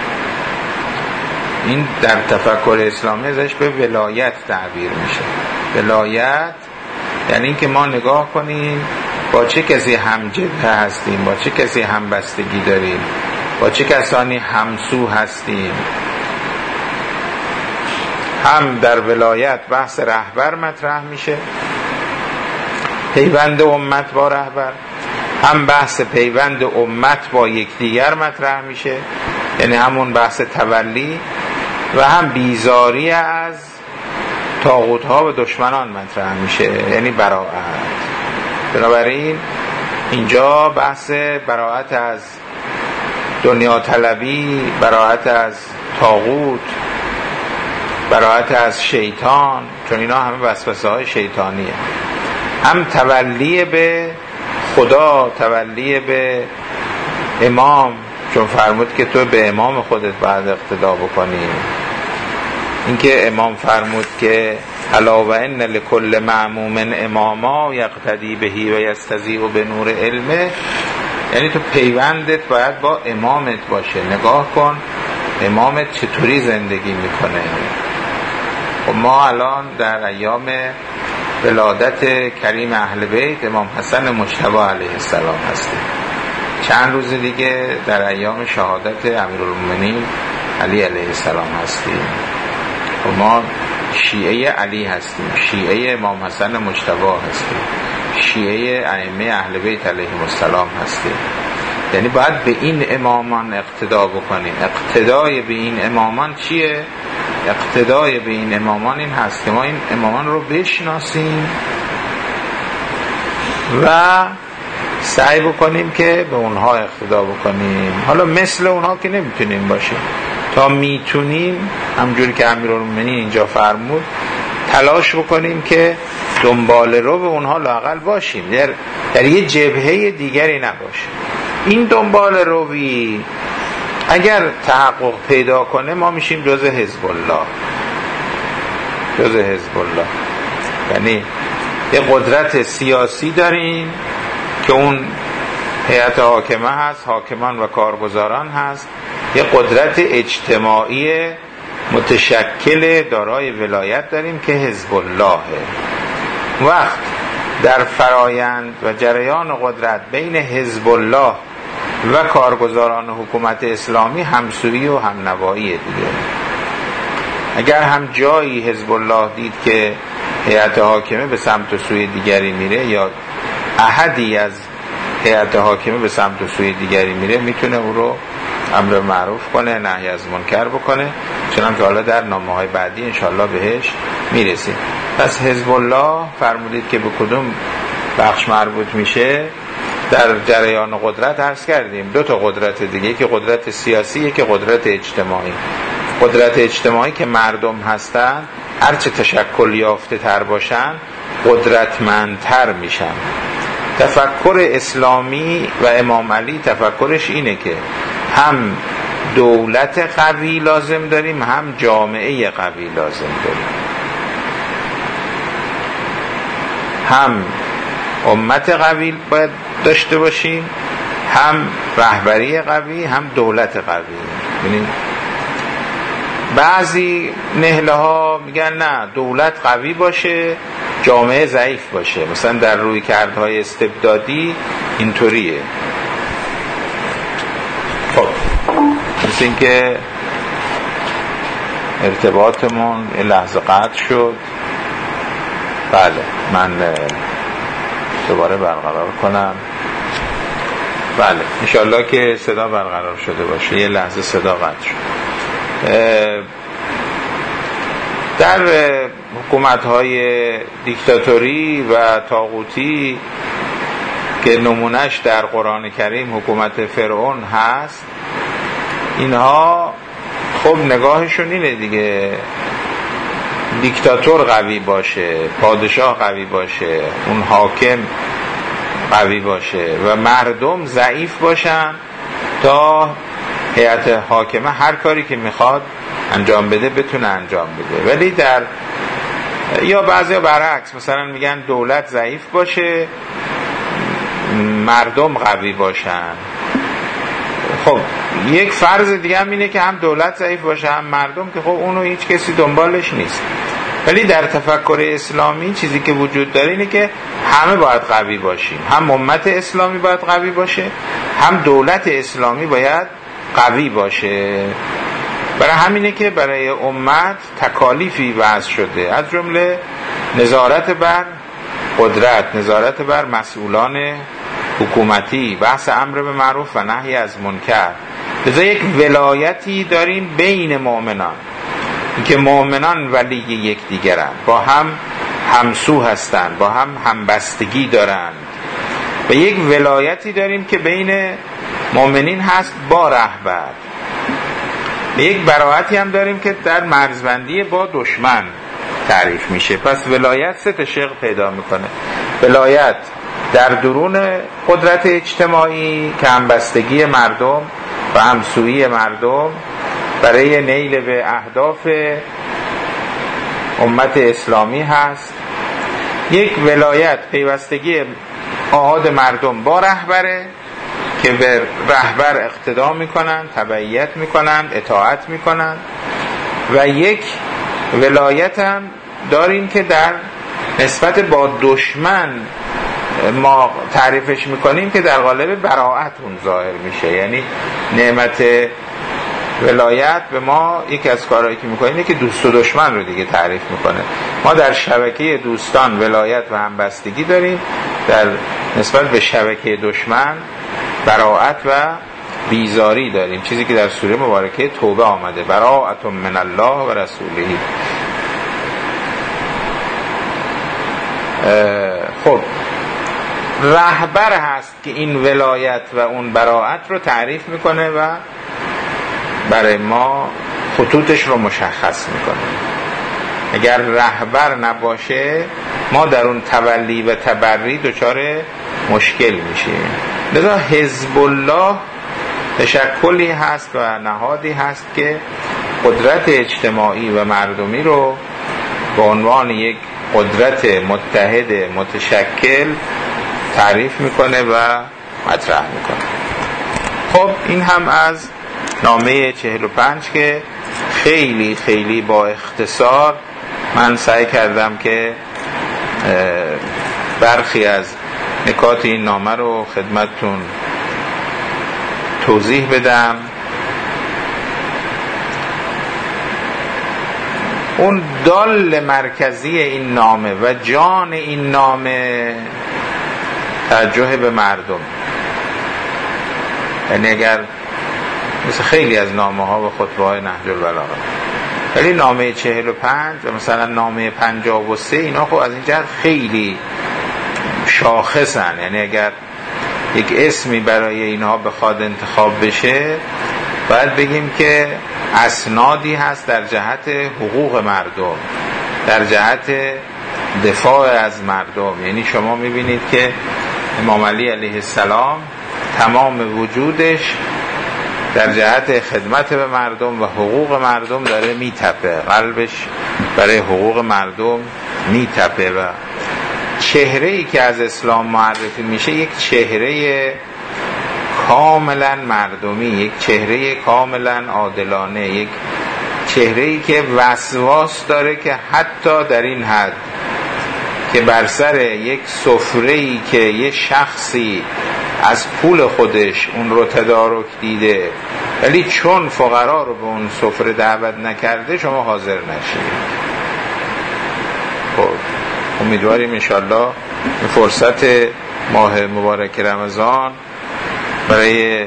این در تفکر اسلامی ازش به ولایت تعبیر میشه. ولایت یعنی اینکه ما نگاه کنیم با چه کسی هم جبهه هستیم، با چه کسی هم بستگی داریم، با چه کسانی همسو هستیم. هم در ولایت بحث رهبر مطرح میشه، پیوند امت با رهبر، هم بحث پیوند امت با یکدیگر مطرح میشه، یعنی همون بحث تولی، و هم بیزاری از طاغوت ها و دشمنان مطرح میشه، یعنی براءت. بنابراین اینجا بحث براءت از دنیا طلبی، براءت از طاغوت، براءت از شیطان، چون اینا همه وسوسه های شیطانیه، هم تولی به خدا، تولی به امام، چون فرمود که تو به امام خودت باید اقتدا بکنی. اینکه امام فرمود که الا و ان لکل معموم اماما یقتدی بهی و یستضیء بنور علمه، یعنی تو پیوندت باید با امامت باشه. نگاه کن امامت چطوری زندگی میکنه. و ما الان در ایام ولادت کریم اهل بیت امام حسن مجتبی علیه السلام هستیم. چند روز دیگه در ایام شهادت امیرالمومنین علی علیه السلام هستیم. و ما شیعه علی هستیم، شیعه امام حسن مجتبی هستیم، شیعه ائمه اهل بیت علیهم السلام هستیم. یعنی باید به این امامان اقتدا بکنیم. اقتدای به این امامان چیه؟ اقتدای به این امامان این هست که ما این امامان رو بشناسیم و سعی بکنیم که به اونها اقتدا بکنیم. حالا مثل اونها که نمیتونیم باشیم، تا میتونیم همجوری که امیرالمومنین اینجا فرمود تلاش بکنیم که دنبال رو به اونها لااقل باشیم، در یه جبهه دیگری نباشیم. این دنبال روی اگر تحقق پیدا کنه ما میشیم جزء حزب الله. جزء حزب الله یعنی یه قدرت سیاسی داریم که اون هیئت حاکمه هست، حاکمان و کارگزاران هست. یه قدرت اجتماعی متشکل دارای ولایت داریم که حزب الله. وقت در فرایند و جریان قدرت بین حزب الله و کارگزاران حکومت اسلامی همسویی و همنوایی دیگه. اگر هم جایی حزب الله دید که هیئت حاکمه به سمت و سوی دیگری میره یا احدی از هیئت حاکمه به سمت و سوی دیگری میره، میتونه او رو امر معروف کنه، نهی از منکر بکنه، چنانکه حالا در نامه‌های بعدی انشالله بهش میرسیم. پس حزب الله فرمودید که به کدوم بخش مربوط میشه؟ در جریان قدرت عرض کردیم دو تا قدرت دیگه، که قدرت سیاسی، که قدرت اجتماعی. قدرت اجتماعی که مردم هستن هرچه تشکل یافته تر باشن قدرتمندتر میشن. تفکر اسلامی و امام علی تفکرش اینه که هم دولت قوی لازم داریم، هم جامعه قوی لازم داریم، هم امت قوی باید داشته باشیم، هم رهبری قوی، هم دولت قوی. ببینید بعضی نهله ها میگن نه دولت قوی باشه جامعه ضعیف باشه، مثلا در روی کردهای استبدادی اینطوریه. خب مثل این که ارتباطمون یه لحظه قطع شد. بله من دوباره برقرار کنم. بله انشالله که صدا برقرار شده باشه. یه لحظه صدا قطع شد. در حکومت‌های دیکتاتوری و طاغوتی که نمونهش در قرآن کریم حکومت فرعون هست، اینها خب نگاهشون اینه دیگه، دیکتاتور قوی باشه، پادشاه قوی باشه، اون حاکم قوی باشه و مردم ضعیف باشن تا هیئت حاکمه هر کاری که میخواد انجام بده بتونه انجام بده. ولی در یا بعضیا برعکس مثلا میگن دولت ضعیف باشه مردم قوی باشن. خب یک فرض دیگه هم اینه که هم دولت ضعیف باشه هم مردم، که خب اونو هیچ کسی دنبالش نیست. ولی در تفکر اسلامی چیزی که وجود داره اینه که همه باید قوی باشیم، هم امت اسلامی باید قوی باشه، هم دولت اسلامی باید قوی باشه. برای همینه که برای امت تکالیفی وضع شده، از جمله نظارت بر قدرت، نظارت بر مسئولان حکومتی، بحث امر به معروف و نهی از منکر. لذا یک ولایتی داریم بین مؤمنان که مؤمنان ولی یکدیگرند، با هم همسو هستند، با هم همبستگی دارند. و یک ولایتی داریم که بین مؤمنین هست با رهبر. و یک براءتی هم داریم که در مرزبندی با دشمن تعریف میشه. پس ولایت سه تا شق پیدا میکنه. ولایت در درون قدرت اجتماعی که همبستگی مردم و همسویی مردم برای نیل به اهداف امت اسلامی هست. یک ولایت پیوستگی آحاد مردم با رهبره که به رهبر اقتدا میکنن، تبعیت میکنن، اطاعت میکنن. و یک ولایت هم داریم که در نسبت با دشمن ما تعریفش میکنیم که در قالب براءت اون ظاهر میشه. یعنی نعمت ولایت به ما یکی از کارهایی که میکنه اینه که دوست و دشمن رو دیگه تعریف میکنه. ما در شبکه دوستان ولایت و همبستگی داریم، در نسبت به شبکه دشمن براءت و بیزاری داریم، چیزی که در سوره مبارکه توبه آمده، براءت من الله و رسوله. خب رهبر هست که این ولایت و اون براءت رو تعریف میکنه و برای ما خطوطش رو مشخص میکنه. اگر رهبر نباشه ما در اون تولی و تبری دچار مشکل میشیم. لذا حزب الله تشکلی هست و نهادی هست که قدرت اجتماعی و مردمی رو به عنوان یک قدرت متحد متشکل تعریف میکنه و مطرح میکنه. خب این هم از نامه 45 که خیلی خیلی با اختصار من سعی کردم که برخی از نکات این نامه رو خدمتتون توضیح بدم. اون دال مرکزی این نامه و جان این نامه توجه به مردم. یعنی اگر مثل خیلی از نامه ها و خطبه های نهج البلاغه، ولی نامه 45 و مثلا نامه 53 اینا خب از این جهت خیلی شاخصن. یعنی اگر یک اسمی برای اینها بخواد انتخاب بشه باید بگیم که اسنادی هست در جهت حقوق مردم، در جهت دفاع از مردم. یعنی شما میبینید که امام علی علیه السلام تمام وجودش در جهت خدمت به مردم و حقوق مردم داره میتپه، قلبش برای حقوق مردم میتپه و چهره‌ای که از اسلام معرفی میشه یک چهره کاملا مردمی، یک چهره کاملا عادلانه، یک چهره‌ای که وسواس داره که حتی در این حد که بر سر یک سفره‌ای که یه شخصی از پول خودش اون رو تدارک دیده ولی چون فقرا رو به اون سفره دعوت نکرده شما حاضر نشید. خب امیدواریم انشالله فرصت ماه مبارک رمضان برای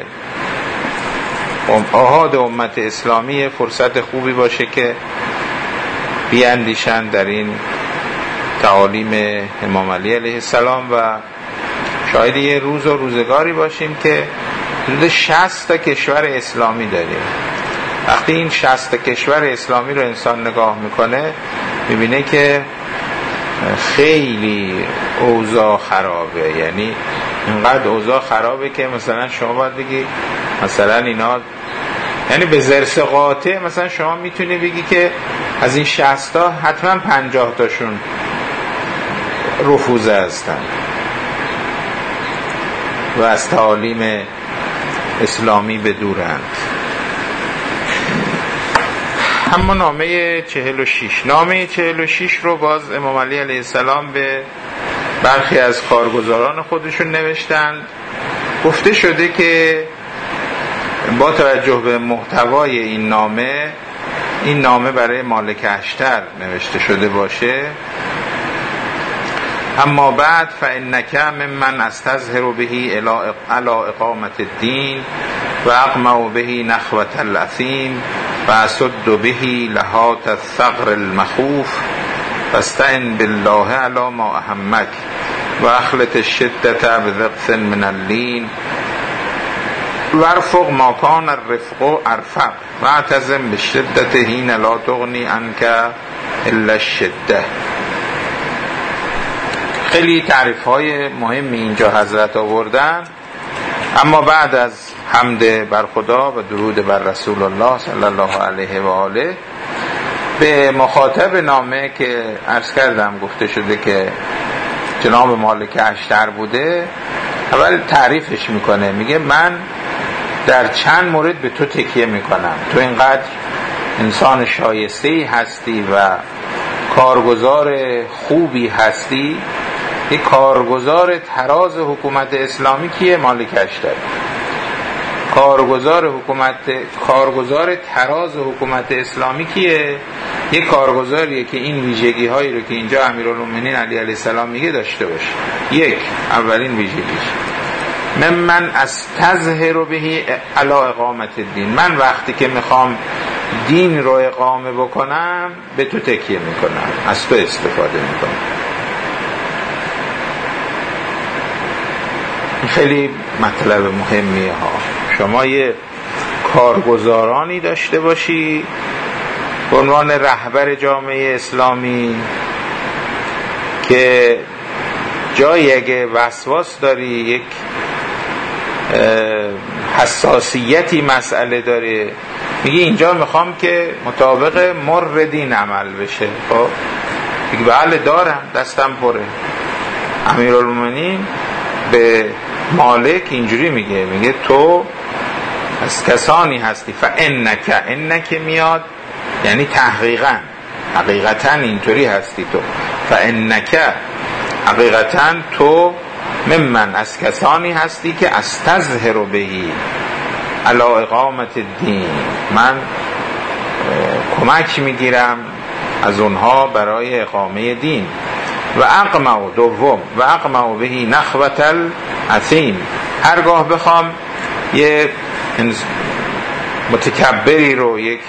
آحاد امت اسلامی فرصت خوبی باشه که بیاندیشن در این تعالیم امام علی علیه السلام و شاید یه روز و روزگاری باشیم که حدود 60 تا کشور اسلامی داریم. وقتی این 60 تا کشور اسلامی رو انسان نگاه میکنه میبینه که خیلی اوضاع خرابه. یعنی اینقدر اوضاع خرابه که مثلا شما باید بگی مثلا اینا، یعنی به ذرس قاطع مثلا شما میتونی بگی که از این 60 تا حتما 50 تاشون رفوزه هستن و از تعالیم اسلامی به دورند. اما نامه 46 نامه 46 رو باز امام علی علیه السلام به برخی از کارگزاران خودشون نوشتند. گفته شده که با توجه به محتوای این نامه برای مالک اشتر نوشته شده باشه. اما بعد فانک ممن استظهر به الی اقامت الدین و اقمع به نخوة الاثیم و اسد به لحات الثغر المخوف فاستعن بالله علی ما اهمک و اخلط الشدة بضغط من اللین وارفق ما کان الرفق ارفق و اعتزم بالشدة حین لا تغنی عنک الا الشدة. خیلی تعریف های مهمی اینجا حضرت آوردن. اما بعد از حمد بر خدا و درود بر رسول الله صلی الله علیه و آله به مخاطب نامه که عرض کردم گفته شده که جناب مالک اشتر بوده، اول تعریفش میکنه، میگه من در چند مورد به تو تکیه میکنم، تو اینقدر انسان شایسته‌ای هستی و کارگزار خوبی هستی. یک کارگزار تراز حکومت اسلامی کیه؟ مالک اشتر. کارگزار تراز حکومت اسلامی کیه؟ یک کارگزاریه که این ویژگی هایی رو که اینجا امیرالمومنین علی علیه السلام میگه داشته باشه. اولین ویژگیش من استظهر به علی اقامت الدین، من وقتی که میخوام دین رو اقامه بکنم به تو تکیه میکنم، از تو استفاده میکنم. خیلی مطلب مهمیه ها. شما یه کارگزارانی داشته باشی به عنوان رهبر جامعه اسلامی که جایی اگه وسواس داری، یک حساسیتی مسئله داره، میگی اینجا میخوام که مطابق مر دین عمل بشه. خب میگی بله دارم، دستم پره. امیرالمومنین به مالک اینجوری میگه تو از کسانی هستی فانک میاد یعنی حقیقتا اینطوری هستی تو. فانک حقیقتا تو ممن از کسانی هستی که استظهر بهی علی اقامت الدین، من کمک میگیرم از اونها برای اقامه دین. و اقمع بهی نخوة الاثیم، هرگاه بخوام یه متکبری رو، یک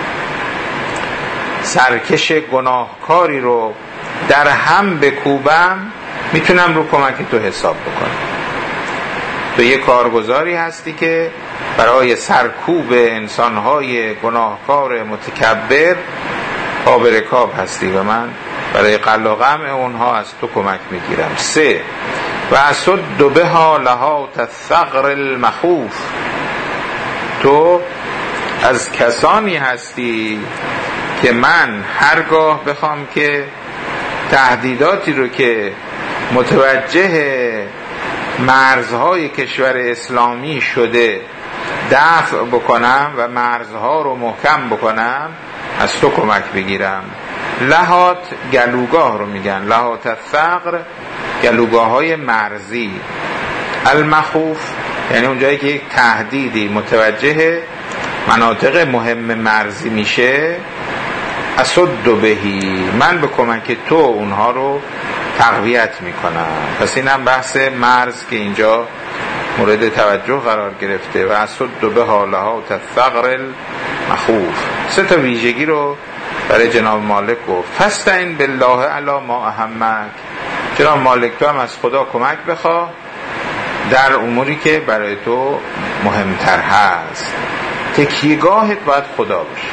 سرکش گناهکاری رو در هم بکوبم، میتونم رو کمک تو حساب بکنم. تو یه کارگزاری هستی که برای سرکوب انسانهای گناهکار متکبر قابرکاب هستی و من برای قل و قمع اونها از تو کمک میگیرم. 3 و اسد بها لحات الثغر المخوف، تو از کسانی هستی که من هرگاه بخوام که تهدیداتی رو که متوجه مرزهای کشور اسلامی شده دفع بکنم و مرزها رو محکم بکنم، از تو کمک بگیرم. لحات گلوگاه رو میگن، لحات الثغر گلوگاه های مرزی، المخوف یعنی اونجایی که یک تهدیدی متوجه مناطق مهم مرزی میشه. اسد بهی، من به کمک تو اونها رو تقویت میکنم. پس اینم بحث مرز که اینجا مورد توجه قرار گرفته. و اسد بها لحات الثغر المخوف. 3 تا ویژگی رو برای جناب مالک گفت. فاستعن بالله علی ما اهمک، جناب مالک تو هم از خدا کمک بخواه در اموری که برای تو مهمتر هست. تکیهگاهت باید خدا باشه.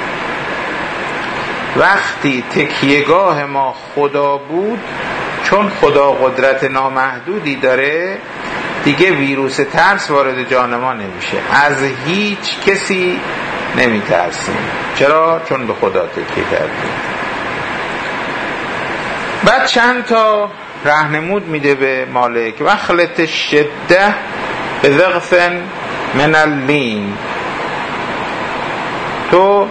وقتی تکیهگاه ما خدا بود، چون خدا قدرت نامحدودی داره، دیگه ویروس ترس وارد جان ما نمیشه، از هیچ کسی نمیترسیم. چرا؟ چون به خدا تکیه کردیم. بعد چند تا راهنمود میده به مالک. و اخلط الشده بضغط من اللین، تو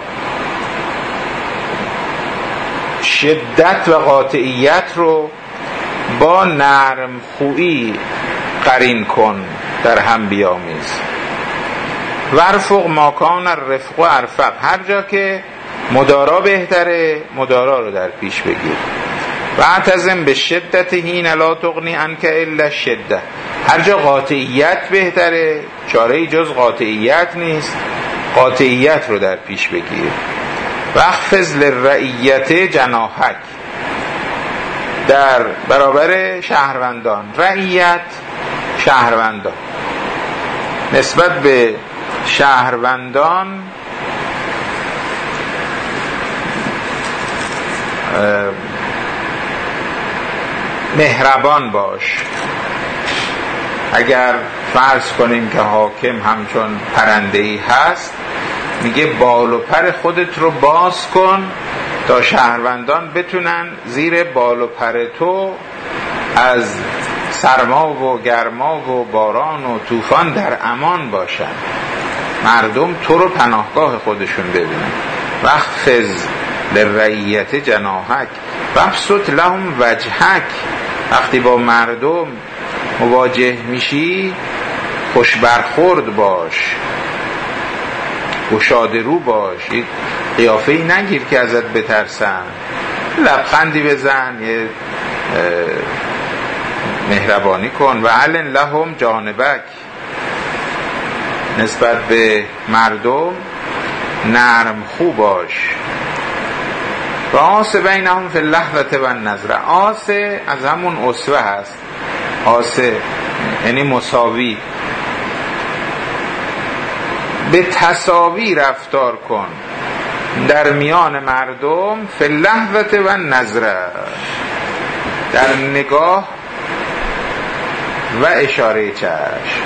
شدت و قاطعیت رو با نرم خویی قرین کن، در هم بیامیز. ورفق ماکان الرفق و ارفق، هر جا که مدارا بهتره مدارا رو در پیش بگیر. و اعتزم به شدت هین لا تغنی عنک الا الشده، هر جا قاطعیت بهتره چاره جز قاطعیت نیست، قاطعیت رو در پیش بگیر. و اخفض للرعیت جناحک، در برابر شهروندان، رعیت شهروندان، نسبت به شهروندان مهربان باش. اگر فرض کنیم که حاکم همچون پرنده‌ای هست، میگه بال و پر خودت رو باز کن تا شهروندان بتونن زیر بال و پر تو از سرما و گرما و باران و طوفان در امان باشن، مردم تو رو پناهگاه خودشون ببینن. واخفض للرعیت جناحک وابسط لهم وجهک، وقتی با مردم مواجه میشی خوش برخورد باش، گشاده رو باش، قیافه‌ای نگیر که ازت بترسن، لبخندی بزن، یه مهربانی کن. و علن لهم جانبک، نسبت به مردم نرم خو باش. و آس بینهم فی اللحظة و النظره، آس از همون اسوه هست، آس یعنی مساوی، به تساوی رفتار کن در میان مردم، فی اللحظة و النظره، در نگاه و اشاره چشم.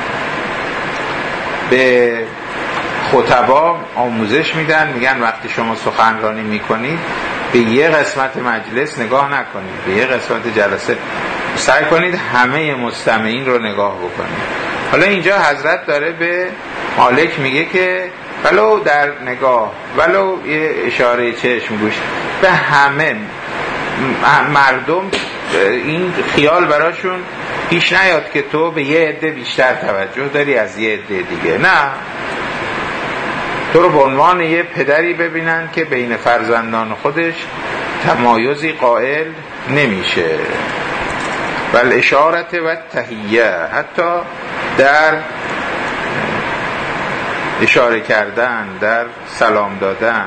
به خطبا آموزش میدن، میگن وقتی شما سخنرانی میکنید به یه قسمت مجلس نگاه نکنید، به یه قسمت جلسه سعی کنید همه مستمعین رو نگاه بکنید. حالا اینجا حضرت داره به مالک میگه که ولو در نگاه، ولو یه اشاره چشم گوش، به همه مردم این خیال براشون پیش نیاد که تو به یه عده بیشتر توجه داری از یه عده دیگه، نه، تو رو به عنوان یه پدری ببینن که بین فرزندان خودش تمایزی قائل نمیشه. و الاشارت و تحیه، حتی در اشاره کردن، در سلام دادن،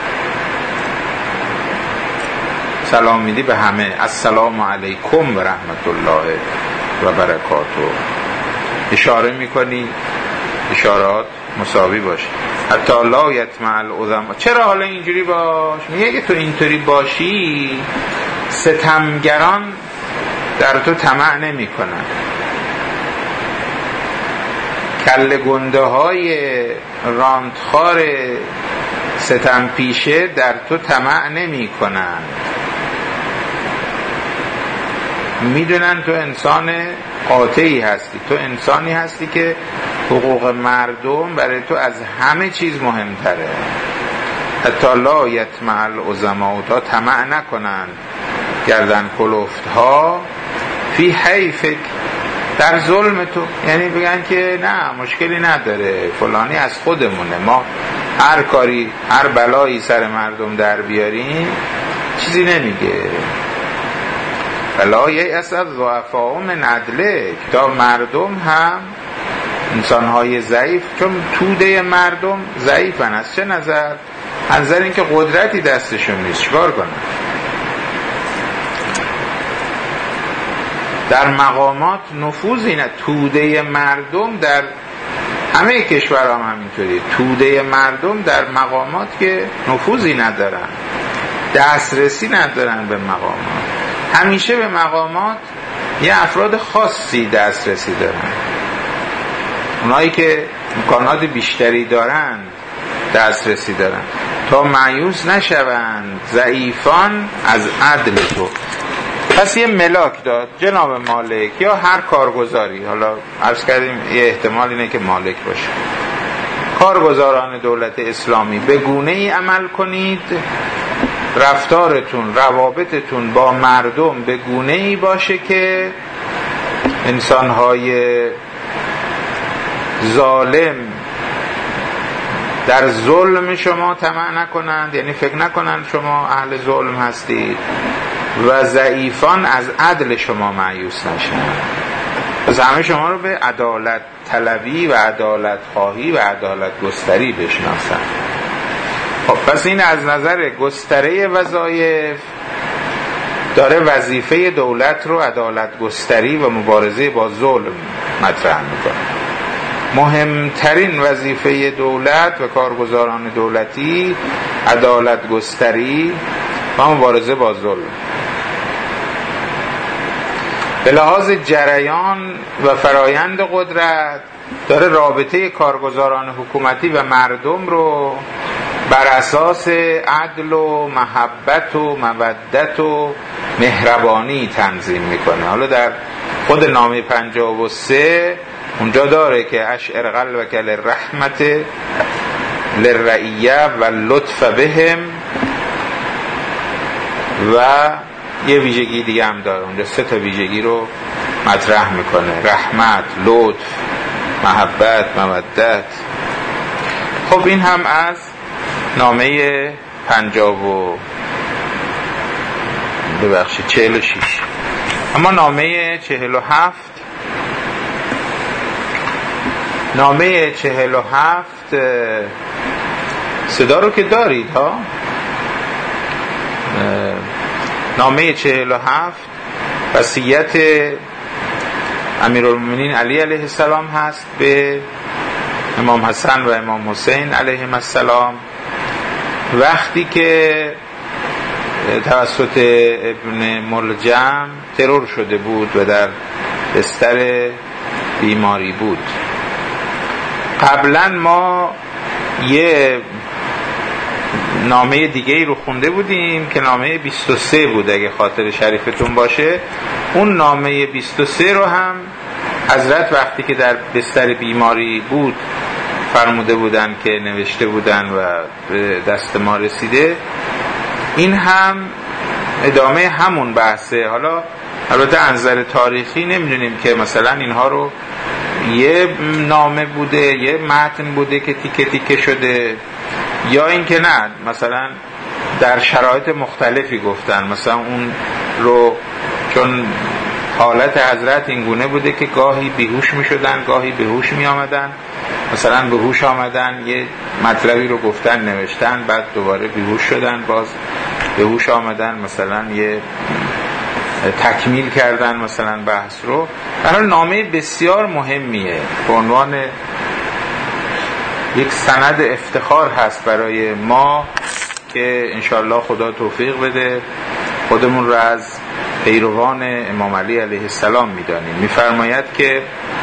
سلام میدی به همه، السلام علیکم و رحمت الله و برکاته، اشاره میکنی، اشارات مساوی باشه. حتی لا یطمع العظما، چرا حالا اینجوری باش؟ میگه که تو اینطوری باشی ستمگران در تو طمع نمی کنن، کله گنده های رانتخار ستم پیشه در تو طمع نمی کنن، میدونن تو انسان قاطعی هستی، تو انسانی هستی که حقوق مردم برای تو از همه چیز مهمتره. حتی لا یطمع العظما، تا طمع نکنن گردن کلفت ها فی حیفک، در ظلم تو، یعنی بگن که نه مشکلی نداره، فلانی از خودمونه، ما هر کاری هر بلایی سر مردم در بیاریم چیزی نمیگه. ولا یأس الضعفاء من عدلک، تا مردم هم انسانهای ضعیف، چون توده مردم ضعیفن، از چه نظر؟ از نظر اینکه قدرتی دستشون نیست، چیکار کنن؟ در مقامات نفوذی نه، توده مردم در همه کشورها هم همینطوری، توده مردم در مقامات که نفوذی ندارن، دسترسی ندارن به مقامات، همیشه به مقامات یه افراد خاصی دسترسی دارن، اونایی که امکانات بیشتری دارن دسترسی دارن، تا مایوس نشوند ضعیفان از عدل تو. پس یه ملاک داد جناب مالک یا هر کارگزاری، حالا عرض کردیم یه احتمال اینه که مالک باشه، کارگزاران دولت اسلامی به گونه‌ای عمل کنید، رفتارتون، روابطتون با مردم به گونه‌ای باشه که انسانهای ظالم در ظلم شما طمع نکنند، یعنی فکر نکنند شما اهل ظلم هستید، و ضعیفان از عدل شما مایوس نشند. پس همه شما رو به عدالت طلبی و عدالت خواهی و عدالت گستری بشناسند. خب پس این از نظر گستره وظایف داره وظیفه دولت رو عدالت گستری و مبارزه با ظلم مطرح میکنه. مهمترین وظیفه دولت و کارگزاران دولتی عدالت گستری و مبارزه با ظلم. به لحاظ جریان و فرایند قدرت داره رابطه کارگزاران حکومتی و مردم رو بر اساس عدل و محبت و مودت و مهربانی تنظیم میکنه. حالا در خود نامه 53 اونجا داره که اشعر قلبک للرحمت للرعیه و لطف بهم، و یه ویژگی دیگه هم داره اونجا، 3 تا ویژگی رو مطرح میکنه: رحمت، لطف، محبت، مودت. خب این هم از نامه 46. اما نامه 47 صدا رو که دارید ها. نامه 47 وصیت امیرالمومنین علی علیه السلام هست به امام حسن و امام حسین علیهم السلام، وقتی که توسط ابن ملجم ترور شده بود و در بستر بیماری بود. قبلا ما یه نامه دیگه ای رو خونده بودیم که نامه 23 بود اگه خاطر شریفتون باشه. اون نامه 23 رو هم حضرت وقتی که در بستر بیماری بود فرموده بودن که نوشته بودن و به دست ما رسیده. این هم ادامه همون بحثه. حالا البته از نظر تاریخی نمیدونیم که مثلا اینها رو یه نامه بوده، یه متن بوده که تیکه تیکه شده، یا این که نه مثلا در شرایط مختلفی گفتن. مثلا اون رو چون حالت حضرت این گونه بوده که گاهی بیهوش می شدن، گاهی بهوش می آمدن. مثلا بهوش آمدن یه مطلبی رو گفتن نوشتن، بعد دوباره بیهوش شدن، باز بهوش آمدن مثلا یه تکمیل کردن مثلا بحث رو. برای نامه بسیار مهمیه، به عنوان یک سند افتخار هست برای ما که انشاءالله خدا توفیق بده خودمون رو از پیروان امام علی علیه السلام میدانیم. میفرماید که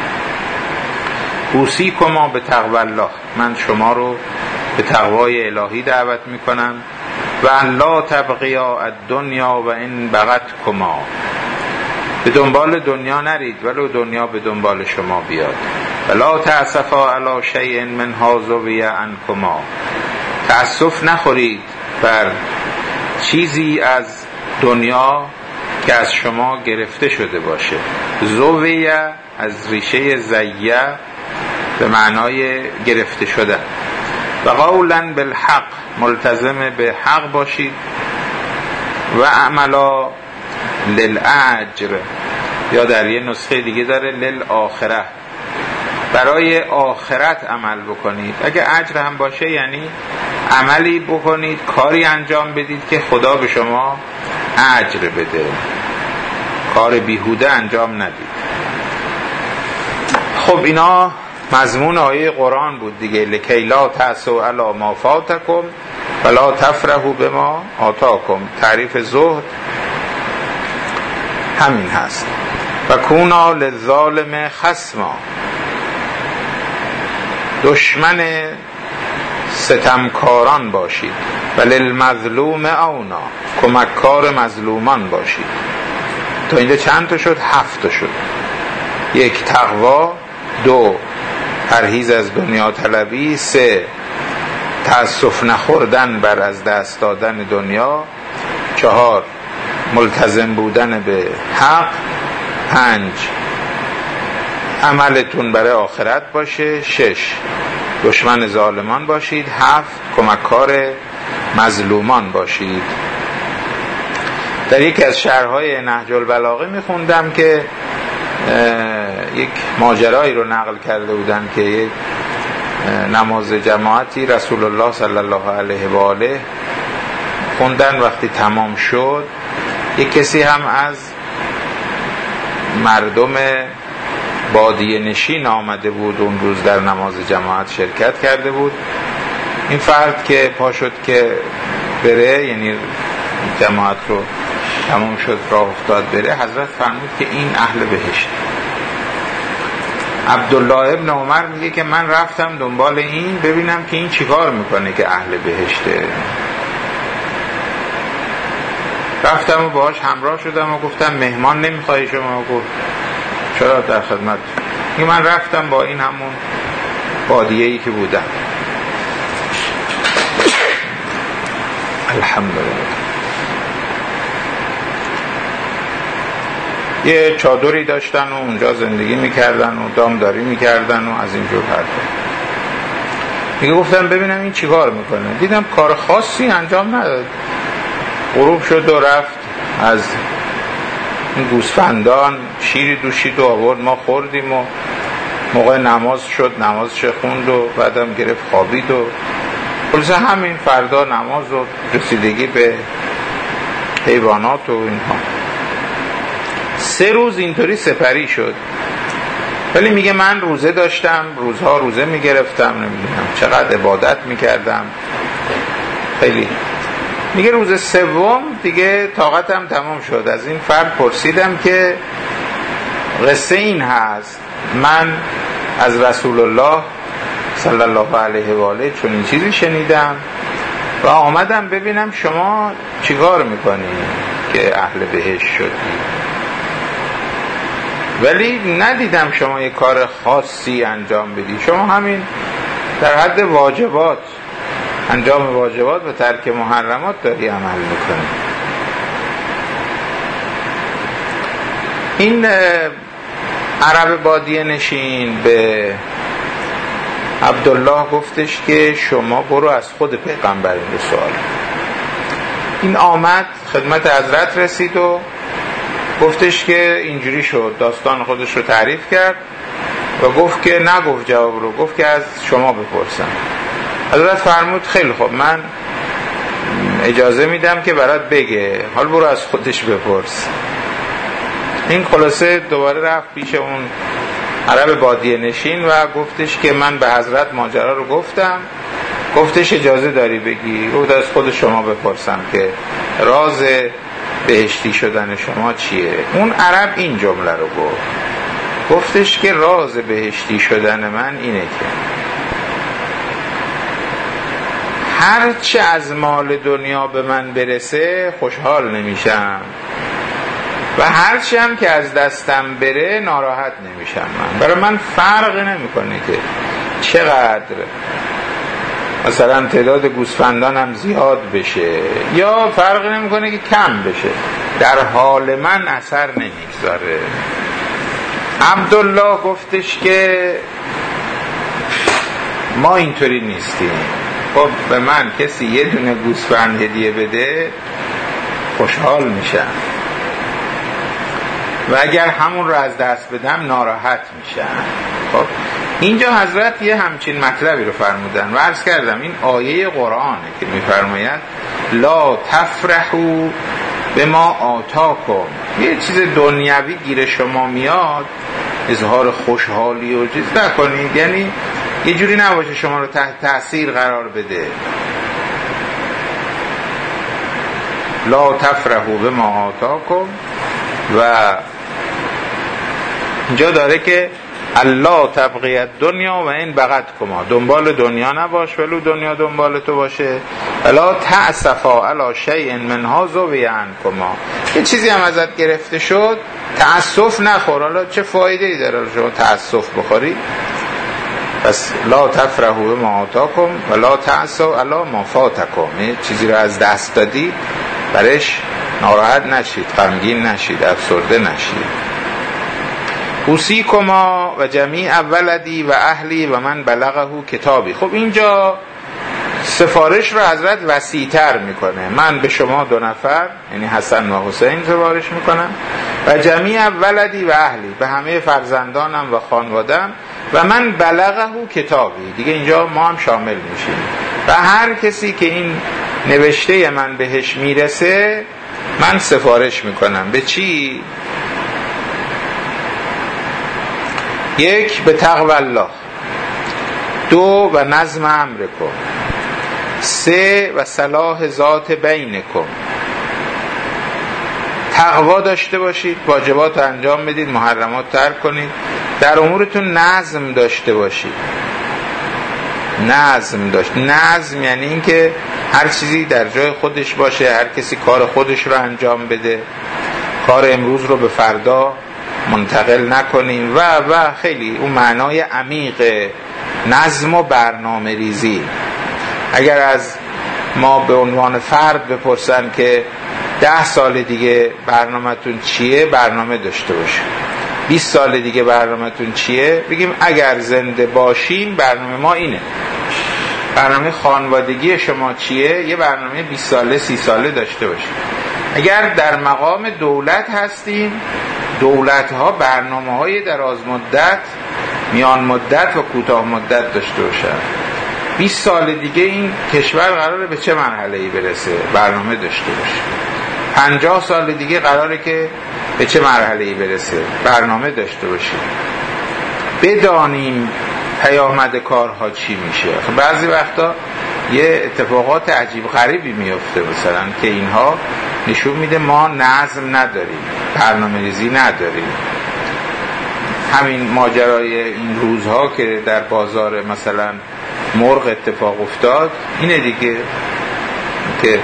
اوصیکما به تقوی الله، من شما رو به تقوای الهی دعوت میکنم، و ان لا تبغیا الدنیا و ان بغتکما، به دنبال دنیا نرید ولو دنیا به دنبال شما بیاد. ولا تأسفا علی شیء منها زوی عنکما، تأسف نخورید بر چیزی از دنیا که از شما گرفته شده باشه. زویه از ریشه زیه به معنای گرفته شده. و قولا بالحق، ملتزم به حق باشید. و عملا للأجر، یا در یه نسخه دیگه داره للآخره، برای آخرت عمل بکنید. اگه اجر هم باشه یعنی عملی بکنید، کاری انجام بدید که خدا به شما اجر بده، کار بیهوده انجام ندید. خب اینا مضمون آیه قرآن بود دیگه. لکی لا تأسوا علی ما فاتکم ولا تفرحوا بما آتاکم. تعریف زهد همین هست. و کونا للظالم خصما، دشمن ستمکاران باشید. و للمظلوم اونا، کمککار مظلومان باشید. تا اینجا چند تا شد؟ 7 تا شد. 1 تقوا، 2 پرهیز از دنیا طلبی، 3 تأسف نخوردن بر از دست دادن دنیا، 4 ملتزم بودن به حق، 5 عملتون برای آخرت باشه، 6 دشمن ظالمان باشید. 7 کمککار مظلومان باشید. در یکی از شرح‌های نهج البلاغه میخوندم که یک ماجرایی رو نقل کرده بودن که یک نماز جماعتی رسول الله صلی الله علیه و آله خوندن. وقتی تمام شد یک کسی هم از مردم بادیه نشین آمده بود، اون روز در نماز جماعت شرکت کرده بود. این فرد که پا شد که بره، یعنی جماعت رو تمام شد راه افتاد بره، حضرت فرمود که این اهل بهشت. عبدالله ابن عمر میگه که من رفتم دنبال این ببینم که این چیکار میکنه که اهل بهشته. رفتم و باهاش همراه شدم و گفتم مهمان نمیخوای شما؟ گفت چرا، در خدمت. میگه من رفتم با این همون بادیه‌ای که بودم. الحمدلله. یه چادری داشتن و اونجا زندگی میکردن و دامداری میکردن و از اینجور حرفا. میگه گفتم ببینم این چیکار میکنه. دیدم کار خاصی انجام نداد. غروب شد و رفت از این گوسفندان شیری دوشید و آورد، ما خوردیم و موقع نماز شد نمازش خوند و بعدم گرفت خوابید و خلاصه همین فردا نماز و رسیدگی به حیوانات و اینها. 3 روز اینطوری سپری شد. ولی میگه من روزه داشتم، روزها روزه میگرفتم، نمیدونم چقدر عبادت میکردم خیلی. میگه روز 3 دیگه طاقتم تمام شد. از این فرد پرسیدم که قصه این هست، من از رسول الله صلی الله علیه و آله چون این چیزی شنیدم و آمدم ببینم شما چیکار میکنی که اهل بهشت شدی، ولی ندیدم شما یه کار خاصی انجام بدی، شما همین در حد واجبات، انجام واجبات و ترک محرمات داری عمل میکنی. این عرب بادیه نشین به عبدالله گفتش که شما برو از خود پیغمبر این سوال. این آمد خدمت حضرت رسید و گفتش که اینجوری شد، داستان خودش رو تعریف کرد و گفت که نگفت جواب رو، گفت که از شما بپرسم. حضرت فرمود خیلی خوب، من اجازه میدم که برات بگه، حال برو از خودش بپرس. این خلاصه دوباره رفت پیش اون عرب بادیه نشین و گفتش که من به حضرت ماجرا رو گفتم. گفتش اجازه داری بگی؟ گفت از خود شما بپرسم که راز بهشتی شدن شما چیه. اون عرب این جمله رو گفتش که راز بهشتی شدن من اینه که هرچه از مال دنیا به من برسه خوشحال نمیشم و هرچی هم که از دستم بره ناراحت نمیشم. من برای من فرق نمیکنه که چقدر مثلا تعداد گوسفندانم زیاد بشه یا فرق نمیکنه که کم بشه، در حال من اثر نمیگذاره. عبدالله گفتش که ما اینطوری نیستیم. خب به من کسی یه دونه گوسفند هدیه بده خوشحال میشم و اگر همون رو از دست بدم ناراحت میشم. خب اینجا حضرت یه همچین مطلبی رو فرمودن و عرض کردم این آیه قرآنه که میفرماید لا تفرحوا بما آتاکم. یه چیز دنیوی گیر شما میاد اظهار خوشحالی و چیز نکنید، یعنی یه جوری نباشه شما رو تحت تأثیر قرار بده. لا تفرحوا بما آتاکم و اینجا داره که الله تبغی الدنیا و این بغت کما، دنبال دنیا نباش ولو دنیا دنبال تو باشه. الا تأسفا علی شیء منها ذوی عنکما، یه چیزی هم ازت گرفته شد تأسف نخور. حالا چه فایده ای داره شما تأسف بخوری؟ پس لا تفرحوا بما آتاکم و لا تأسوا علی ما فاتکم. یه چیزی رو از دست دادی برش ناراحت نشید، غمگین نشید، افسرده نشید. اوصیکما و جمیع ولدی و اهلی و من بلغه کتابی. خب اینجا سفارش رو حضرت وسیع‌تر میکنه. من به شما 2 نفر یعنی حسن و حسین سفارش میکنم و جمیع ولدی و اهلی، به همه فرزندانم و خانوادم و من بلغه کتابی، دیگه اینجا ما هم شامل میشیم و هر کسی که این نوشته من بهش میرسه من سفارش میکنم. به چی؟ 1 به تقوی الله، 2 و نظم امرکم، 3 و صلاح ذات بینکم. تقوا داشته باشید، واجبات رو انجام بدید، محرمات ترک کنید، در امورتون نظم داشته باشید. نظم یعنی این که هر چیزی در جای خودش باشه، هر کسی کار خودش رو انجام بده، کار امروز رو به فردا منتقل نکنیم و خیلی اون معنای عمیق نظم و برنامه ریزی. اگر از ما به عنوان فرد بپرسن که 10 سال دیگه برنامه‌تون چیه، برنامه داشته باشه. 20 سال دیگه برنامه‌تون چیه، بگیم اگر زنده باشین برنامه ما اینه. برنامه خانوادگی شما چیه، یه برنامه 20 ساله 30 ساله داشته باشین. اگر در مقام دولت هستیم، دولت‌ها برنامه‌های دراز مدت، میان مدت و کوتاه مدت داشته باشن. 20 سال دیگه این کشور قراره به چه مرحله‌ای برسه، برنامه داشته باشه. 50 سال دیگه قراره که به چه مرحله‌ای برسه، برنامه داشته باشیم. بدانیم پیامد کارها چی میشه. بعضی وقتا یه اتفاقات عجیب غریبی میفته، مثلا که اینها نشون میده ما نظم نداریم، برنامه‌ریزی نداریم. همین ماجرای این روزها که در بازار مثلا مرغ اتفاق افتاد اینه دیگه، که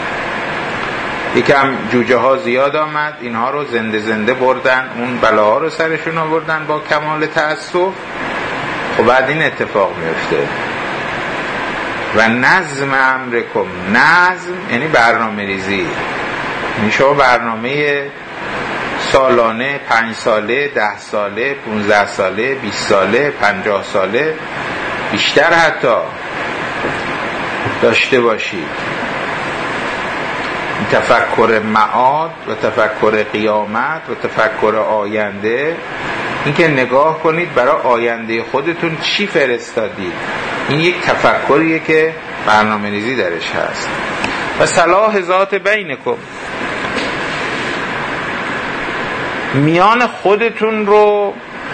یکم جوجه ها زیاد آمد، اینها رو زنده بردن، اون بلاها رو سرشون آوردن با کمال تأسف. خب بعد این اتفاق میفته. و نظم امرکم، نظم یعنی برنامه ریزی. میشه برنامه سالانه، 5 ساله، 10 ساله، 15 ساله، 20 ساله، 50 ساله، بیشتر حتی داشته باشید. تفکر معاد و تفکر قیامت و تفکر آینده، این که نگاه کنید برای آینده خودتون چی فرستادید، این یک تفکریه که برنامه ریزی درش هست. و صلاح ذات بینکم، میان خودتون رو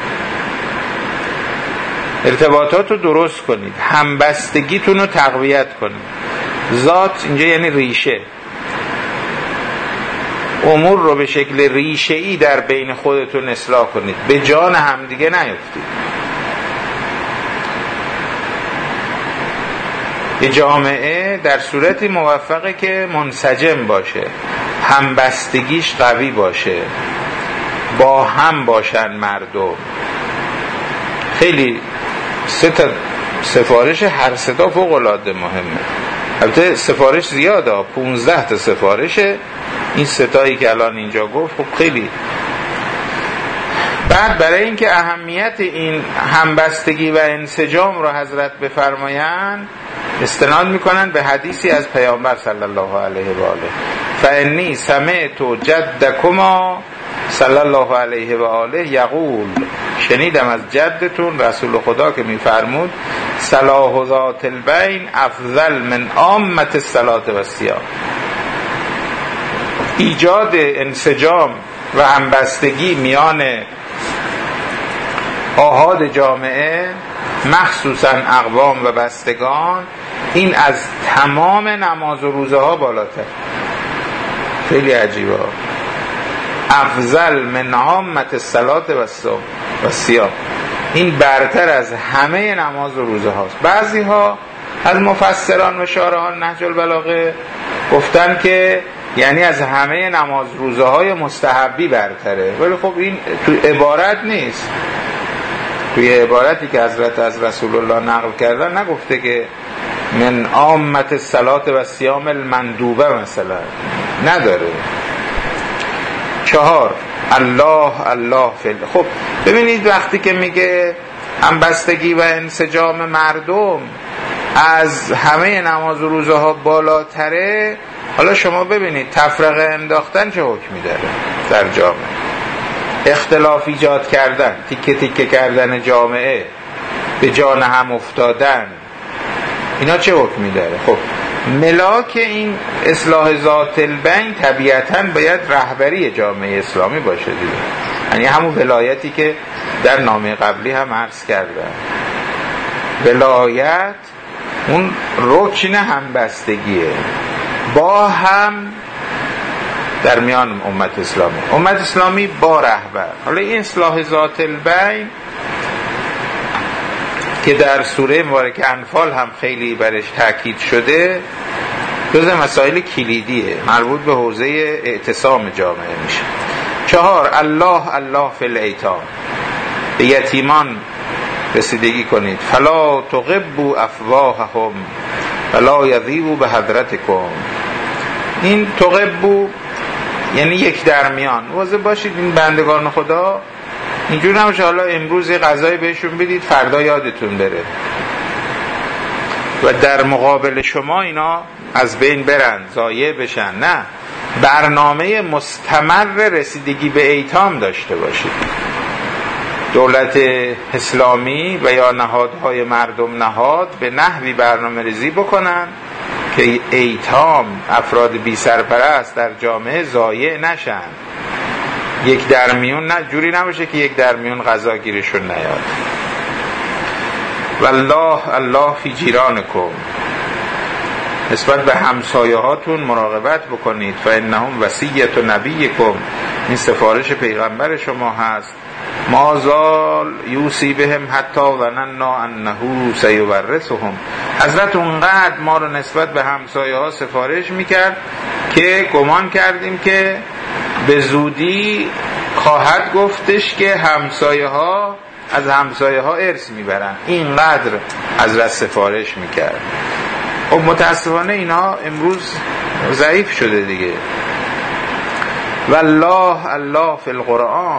ارتباطات رو درست کنید، همبستگیتون رو تقویت کنید. ذات اینجا یعنی ریشه، امور رو به شکل ریشه‌ای در بین خودتون اصلاح کنید، به جان همدیگه نیفتید. یه جامعه در صورتی موفقه که منسجم باشه، همبستگیش قوی باشه، با هم باشن مردم. خیلی 3 تا سفارش، هر 3 تا فوق‌العاده مهمه. البته سفارش زیاده، 15 تا سفارشه. این 3 تایی که الان اینجا گفت خب خیلی. بعد برای اینکه اهمیت این همبستگی و انسجام رو حضرت بفرمایند، استناد میکنن به حدیثی از پیامبر صلی الله علیه و آله. فانی سمعت جدکما صلی الله علیه و آله یقول، شنیدم از جدتون رسول خدا که میفرمود صلاح ذات البین افضل من عامة الصلاة و الصیام. ایجاد انسجام و همبستگی میان آحاد جامعه، مخصوصا اقوام و بستگان، این از تمام نماز و روزه ها بالاتر. خیلی عجیبه. افضل من عامة الصلاة و الصیام، این برتر از همه نماز و روزه هاست. بعضی ها از مفسران و شارحان نهج البلاغه گفتن که یعنی از همه نماز روزه های مستحبی برتره، ولی خب این تو عبارت نیست. توی عبارتی که حضرت از رسول الله نقل کردن نگفته که من عامة الصلاة و الصیام المندوبه مثلا، نداره. 4 الله الله خب ببینید وقتی که میگه همبستگی و انسجام مردم از همه نماز و روزه ها بالاتره، حالا شما ببینید تفرقه انداختن چه حکمی داره در جامعه، اختلاف ایجاد کردن، تیکه تیکه کردن جامعه، به جان هم افتادن، اینا چه حکمی داره؟ خب ملاک این اصلاح ذات البین طبیعتاً باید رهبری جامعه اسلامی باشه دیگه، یعنی همون ولایتی که در نامه قبلی هم عرض کردم. ولایت اون رکن همبستگیه با هم در میان امت اسلامی با رهبر. حالا این اصلاح ذات البین که در سوره مبارکه انفال هم خیلی برش تاکید شده، جزء مسائل کلیدیه مربوط به حوزه اعتصام جامعه میشه. 4 الله الله فی الایتام، به یتیمان رسیدگی کنید. فلا تغبوا افواههم ولا یذیبوا بحضرتکم. این تغبوا یعنی یک درمیان، واضح باشید این بندگان خدا اینجور نمیشه حالا امروز غذای بهشون بدید فردا یادتون بره و در مقابل شما اینا از بین برن، ضایع بشن. نه، برنامه مستمر رسیدگی به ایتام داشته باشید. دولت اسلامی و یا نهادهای مردم نهاد به نحوی برنامه ریزی بکنن که ایتام، افراد بی سرپرست در جامعه ضایع نشن. یک درمیون نه، جوری نباشه که یک درمیون غذا گیرشون نیاد. والله الله فی جیرانکم، نسبت به همسایه هاتون مراقبت بکنید. فانهم وصیت نبیکم، این سفارش پیغمبر شما هست. ما زال یوصی بهم حتی ظننا انه سیورثهم. حضرت اونقدر ما رو نسبت به همسایه ها سفارش میکرد که گمان کردیم که به زودی خواهد گفتش که همسایه ها از همسایه ها ارث میبرن. اینقدر حضرت سفارش میکرد. خب متاسفانه اینا امروز ضعیف شده دیگه. والله الله فی القرآن،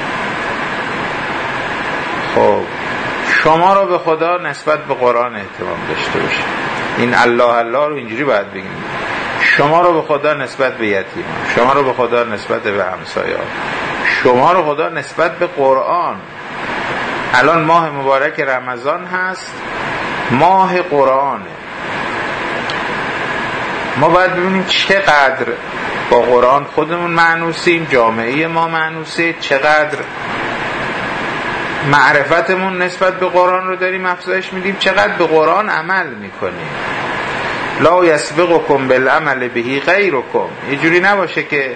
خب شما رو به خدا نسبت به قرآن احترام داشته باشید. این الله الله رو اینجوری باید بگیم. شما رو به خدا نسبت به یتیم، شما رو به خدا نسبت به همسایه، شما رو خدا نسبت به قرآن. الان ماه مبارک رمضان هست، ماه قرآنه. ما باید ببینیم چقدر با قرآن خودمون مانوسیم، جامعه ما مانوسه، چقدر معرفتمون نسبت به قرآن رو داریم افزایش میدیم، چقدر به قرآن عمل میکنیم. لا یسبقکم بالعمل به غیرکم، یه جوری نباشه که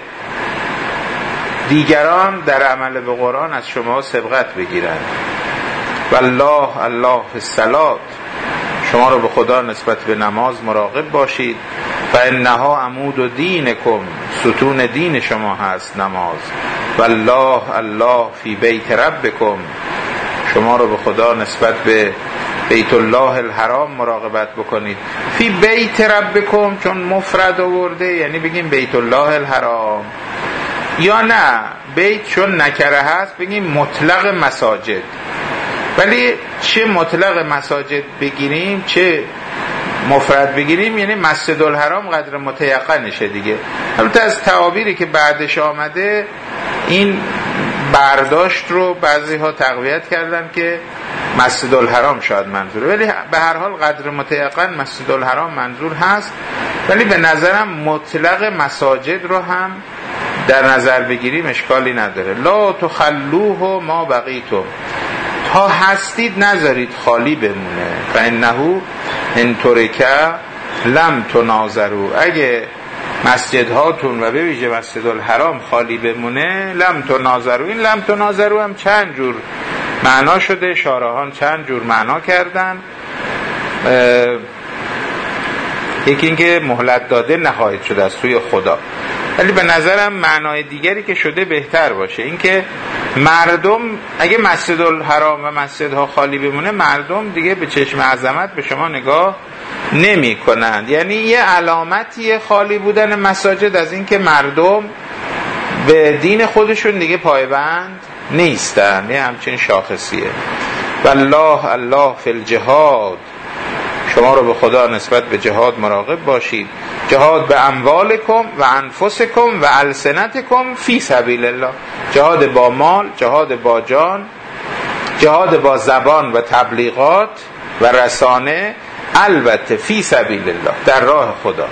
دیگران در عمل به قرآن از شما سبقت بگیرن. والله الله فی الصلاة، شما رو به خدا نسبت به نماز مراقب باشید. فانها عمود دینکم، ستون دین شما هست نماز. والله الله فی بیت ربکم، شما رو به خدا نسبت به بیت الله الحرام مراقبت بکنید. فی بیت ربکم چون مفرد آورده یعنی بگیم بیت الله الحرام، یا نه بیت چون نکره هست بگیم مطلق مساجد. ولی چه مطلق مساجد بگیریم چه مفرد بگیریم یعنی مسجد الحرام قدر متیقنشه دیگه. البته از تعابیری که بعدش آمده این برداشت رو بعضی ها تقویت کردن که مسجد الحرام شاید منظوره، ولی به هر حال قدر متیقن مسجد الحرام منظور هست. ولی به نظرم مطلق مساجد رو هم در نظر بگیریم اشکالی نداره. لا تخلوه ما بقیتم، تا هستید نذارید خالی بمونه. فانه ان ترک لم تناظروا، اگه مسجد هاتون و به ویژه مسجد الحرام خالی بمونه لم تناظروا. این لم تناظروا هم چند جور معنا شده، شارحان چند جور معنا کردن. یکی اینکه مهلت داده نخواهید شد از سوی خدا، ولی به نظرم معنای دیگری که شده بهتر باشه، اینکه مردم اگه مسجد الحرام و مسجدها خالی بمونه مردم دیگه به چشم عظمت به شما نگاه نمی کنند. یعنی یه علامتی خالی بودن مساجد از اینکه مردم به دین خودشون دیگه پایبند نیستن. یه همچین شاخصیه. والله فی الجهاد، شما رو به خدا نسبت به جهاد مراقب باشید. جهاد به اموالکم و انفسکم و السنتکم فی سبیل الله، جهاد با مال، جهاد با جان، جهاد با زبان و تبلیغات و رسانه، البته فی سبیل الله، در راه خدا.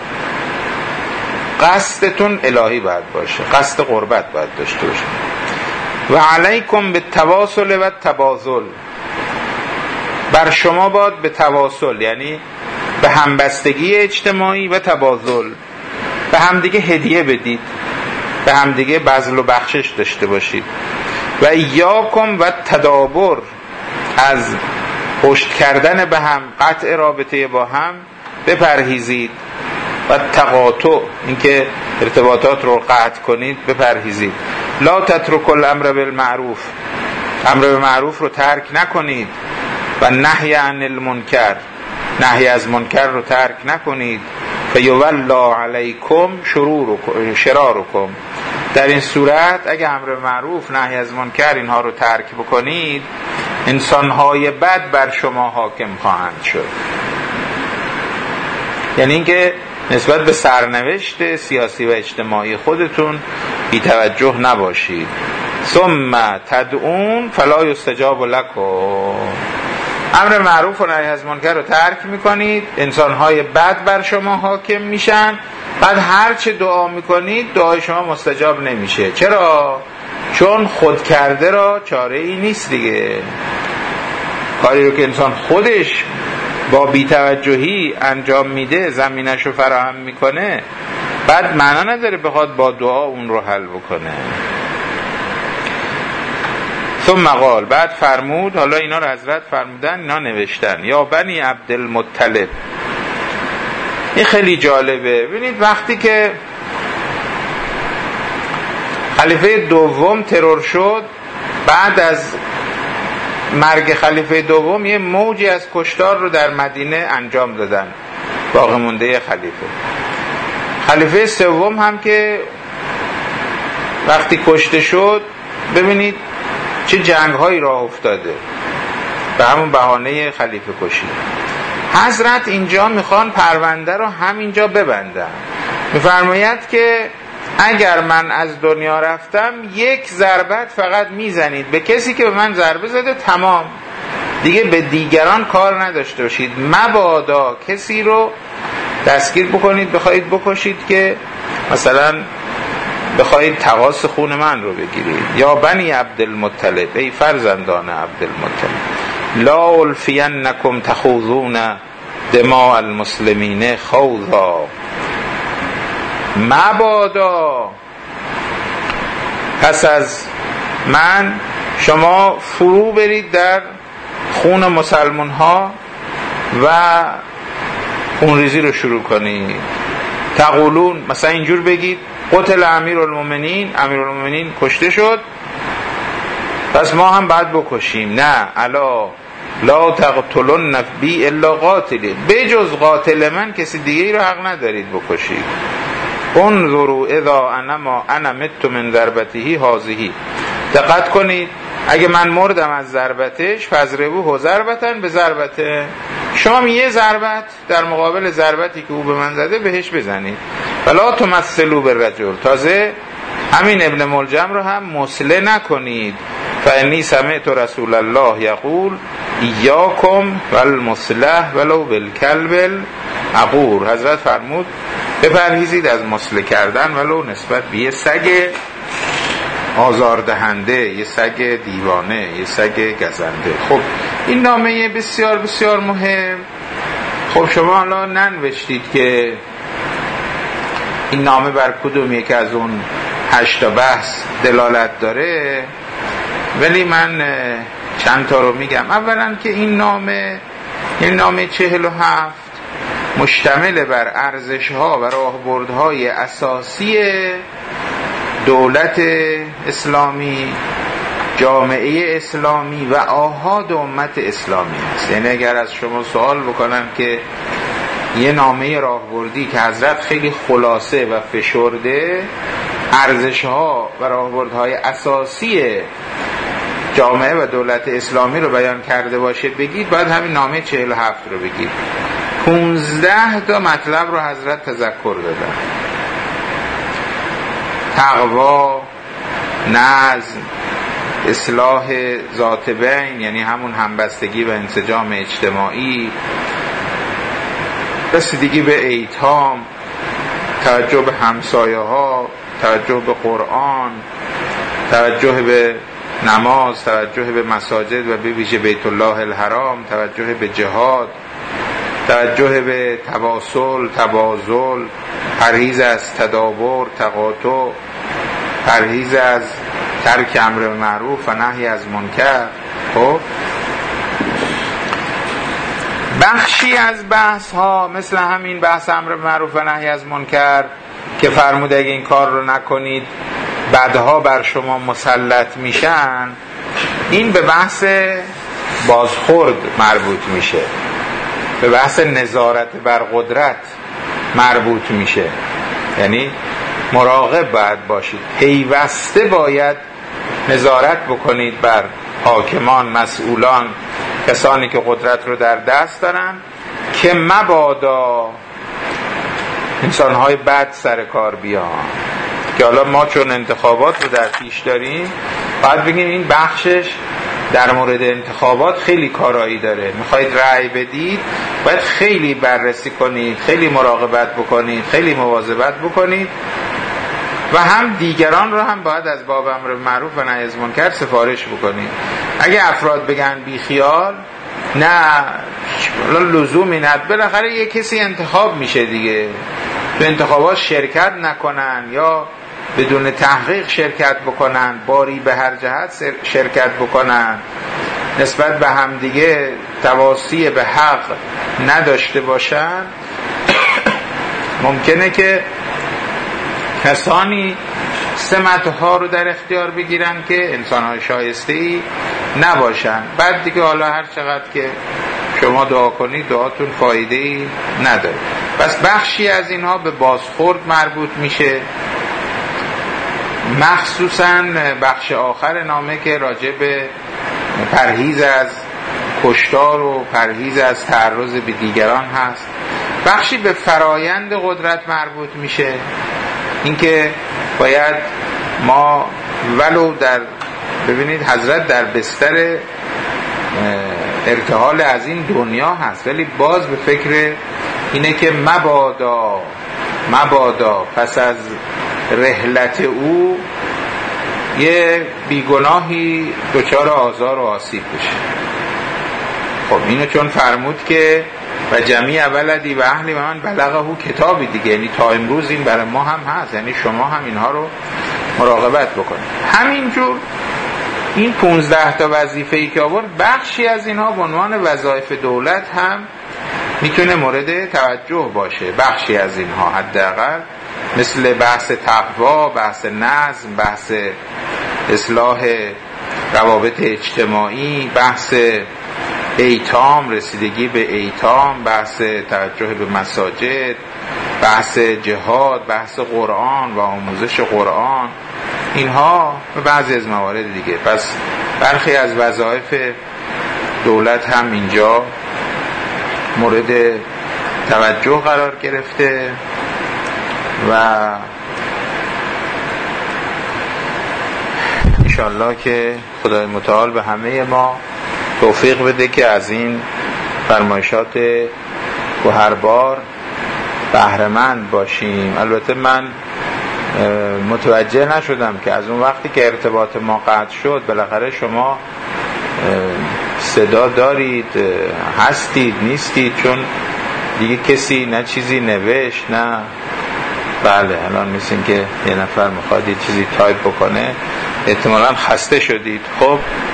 قصدتون الهی باید باشه، قصد قربت باید داشته باشه. و علیکم به تواصل و تبازل، بر شما باید به تواصل، یعنی به همبستگی اجتماعی و تبازل، به همدیگه هدیه بدید، به همدیگه بذل و بخشش داشته باشید. و ایاکم و تدابر، از پشت کردن به هم، قطع رابطه با هم بپرهیزید. و تقاطع، اینکه ارتباطات رو قطع کنید، بپرهیزید. لا تترکوا الامر بالمعروف، امر به معروف رو ترک نکنید. و نهی عن المنکر، نهی از منکر رو ترک نکنید. فیولا علیکم شرارکم، در این صورت اگه امر به معروف، نهی از منکر اینها رو ترک بکنید، انسانهای بد بر شما حاکم خواهند شد. یعنی اینکه نسبت به سرنوشت سیاسی و اجتماعی خودتون بی توجه نباشید. ثم تدعون فلا یستجاب لکم، امر معروف و نهی از منکر رو ترک میکنید، انسانهای بد بر شما حاکم میشن، بعد هر چه دعا میکنید دعای شما مستجاب نمیشه. چرا؟ چون خود کرده را چاره ای نیست دیگه. کاری رو که انسان خودش با بی‌توجهی انجام میده، زمینش رو فراهم میکنه، بعد معنا نداره بخواد با دعا اون رو حل بکنه. ثم قال، بعد فرمود، حالا اینا رو حضرت فرمودن، اینا نوشتن، یا بنی عبدالمطلب. این خیلی جالبه. ببینید وقتی که خلیفه دوم ترور شد، بعد از مرگ خلیفه دوم یه موجی از کشتار رو در مدینه انجام دادن، باقی مونده خلیفه سوم هم که وقتی کشته شد، ببینید چه جنگ هایی راه افتاده به همون بهانه خلیفه کشی. حضرت اینجا میخوان پرونده رو همینجا ببندن. میفرماید که اگر من از دنیا رفتم، یک ضربت فقط میزنید به کسی که به من ضربه زده، تمام دیگه، به دیگران کار نداشته باشید. مبادا کسی رو دستگیر بکنید، بخواید بکشید که مثلا بخواید تقاص خون من رو بگیرید. یا بنی عبدالمطلب، ای فرزندان عبدالمطلب، لا الفینکم تخوضون دماء المسلمین خوضا، مبادا پس از من شما فرو برید در خون مسلمان ها و خونریزی رو شروع کنید. تقولون، مثلا اینجور بگید، قتل امیرالمومنین، امیرالمومنین کشته شد، پس ما هم باید بکشیم. نه، الا لا تقتلن بی الا قاتلی، بجز قاتل من کسی دیگه ای رو حق ندارید بکشید. انظروا اذا انا مت من ضربته هذه، دقت کنید اگه من مردم از ضربتش، فضربوه ضربتن به ضربته، شما یه ضربت در مقابل ضربتی که او به من زده بهش بزنید. ولا تمثلوا بالرجل، تازه همین ابن ملجم رو هم مسله نکنید. فانی سمعت رسول الله یقول ایاکم والمسلح ولو بالکلب العقور، حضرت فرمود بپرهیزید از مسله کردن ولو نسبت به یه سگ آزاردهنده، یه سگ دیوانه، یه سگ گزنده. خب این نامه بسیار بسیار مهم. خب شما حالا ننوشتید که این نامه بر کدوم یک از اون 8 بحث دلالت داره، ولی من چند تا رو میگم. اولا که این نامه 47 مشتمل بر ارزش‌ها و راهبردهای اساسی دولت اسلامی، جامعه اسلامی و آحاد امت اسلامی است. یعنی اگر از شما سوال بکنن که یه نامه راهبردی که حضرت خیلی خلاصه و فشرده ارزش‌ها و راهبردهای اساسی جامعه و دولت اسلامی رو بیان کرده باشه بگید، باید همین نامه 47 رو بگید. 15 تا مطلب رو حضرت تذکر دادن: تقوا، نظم، اصلاح ذات بین یعنی همون همبستگی و انسجام اجتماعی، رسیدگی به ایتام، توجه به همسایه ها، توجه به قرآن، توجه به نماز، توجه به مساجد و به ویژه بیت الله الحرام، توجه به جهاد، توجه به تواصل، تبازل، پرهیز از تدابر، تقاطع، پرهیز از ترک امر معروف و نهی از منکر. خب بخشی از بحث ها مثل همین بحث امر معروف و نهی از منکر که فرمود اگه این کار رو نکنید بعدها بر شما مسلط میشن، این به بحث بازخورد مربوط میشه، به بحث نظارت بر قدرت مربوط میشه. یعنی مراقب باید باشید، پیوسته باید نظارت بکنید بر حاکمان، مسئولان، کسانی که قدرت رو در دست دارن که مبادا انسانهای بد سر کار بیان. که حالا ما چون انتخابات رو در پیش داریم باید بگیم این بخشش در مورد انتخابات خیلی کارایی داره. میخواید رأی بدید باید خیلی بررسی کنید، خیلی مراقبت بکنید، خیلی مواظبت بکنید و هم دیگران رو هم باید از باب امر معروف و نهی از منکر سفارش بکنید. اگه افراد بگن بی خیال، نه لزومی نداره، بالاخره یه کسی انتخاب میشه دیگه، تو انتخابات شرکت نکنن یا بدون تحقیق شرکت بکنن، باری به هر جهت شرکت بکنن، نسبت به همدیگه تواصی به حق نداشته باشن، ممکنه که کسانی سمتها رو در اختیار بگیرن که انسان‌های شایسته‌ای نباشن. بعد دیگه حالا هر چقدر که شما دعا کنید دعاتون فایده‌ای نداره. پس بخشی از اینها به بازخورد مربوط میشه، مخصوصاً بخش آخر نامه که راجع به پرهیز از کشتار و پرهیز از تعرض به دیگران هست. بخشی به فرایند قدرت مربوط میشه، اینکه باید ما ولو در ببینید حضرت در بستر ارتحال از این دنیا هست ولی باز به فکر اینه که مبادا پس از رحلت او یه بیگناهی دچار آزار و آسیب بشه. خب اینو چون فرمود که و جمیع ولدی و اهلی و من بلغه کتابی دیگه، یعنی تا امروز این برای ما هم هست، یعنی شما هم اینها رو مراقبت بکنید. همینجور این 15 تا وظیفه‌ای که آورد، بخشی از اینها به عنوان وظایف دولت هم میتونه مورد توجه باشه. بخشی از اینها حداقل مثل بحث تقوا، بحث نظم، بحث اصلاح روابط اجتماعی، بحث ایتام، رسیدگی به ایتام، بحث توجه به مساجد، بحث جهاد، بحث قرآن و آموزش قرآن، اینها و بعضی از موارد دیگه. پس برخی از وظایف دولت هم اینجا مورد توجه قرار گرفته و انشالله که خدای متعال به همه ما توفیق بده که از این فرمایشات گوهربار بهره‌مند باشیم. البته من متوجه نشدم که از اون وقتی که ارتباط ما قطع شد بالاخره شما صدا دارید، هستید، نیستید، چون دیگه کسی نه چیزی نوشت نه. بله الان مثل این که یه نفر میخواد یه چیزی تایپ بکنه، احتمالاً خسته شدید. خب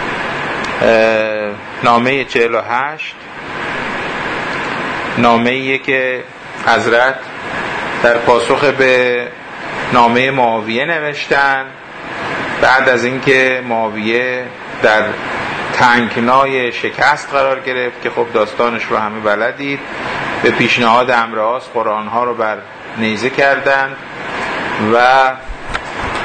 نامه 48 نامه‌ایه که حضرت در پاسخ به نامه معاویه نوشتن بعد از اینکه معاویه در تنگنای شکست قرار گرفت که خب داستانش رو همه بلدید. به پیشنهاد عمرو عاص قرآنها رو بر نیزه کردند و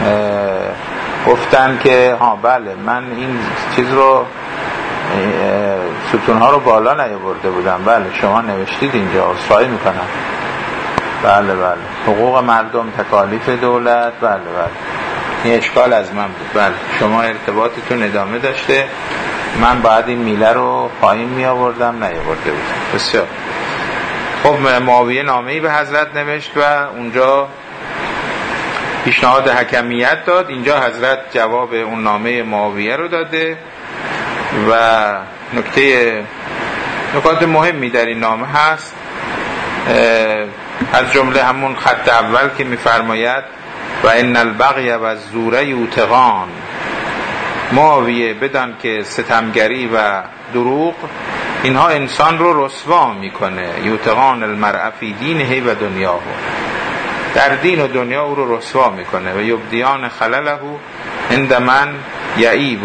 گفتن که بله من این چیز رو ستونها رو بالا نیاورده بودم. بله شما نوشتید اینجا، عذرخواهی میکنم. بله حقوق مردم، تکالیف دولت. بله این اشکال از من بود. بله شما ارتباطتون ادامه داشته، من بعد این میله رو پایین می آوردم نیاورده بودم. بسیار خب. معاویه نامه‌ای به حضرت نوشت و اونجا پیشنهاد حکمیت داد. اینجا حضرت جواب اون نامه معاویه رو داده و نکات مهمی در این نامه هست. از جمله همون خط اول که می‌فرماید و ان البغی و الزور یوتقان، معاویه بدان که ستمگری و دروغ اینها انسان رو رسوا میکنه. یوتقان المرء فی دینه و دنیاه، در دین و دنیا او رو رسوا میکنه. و یبدیان خلله عند من یعیبه.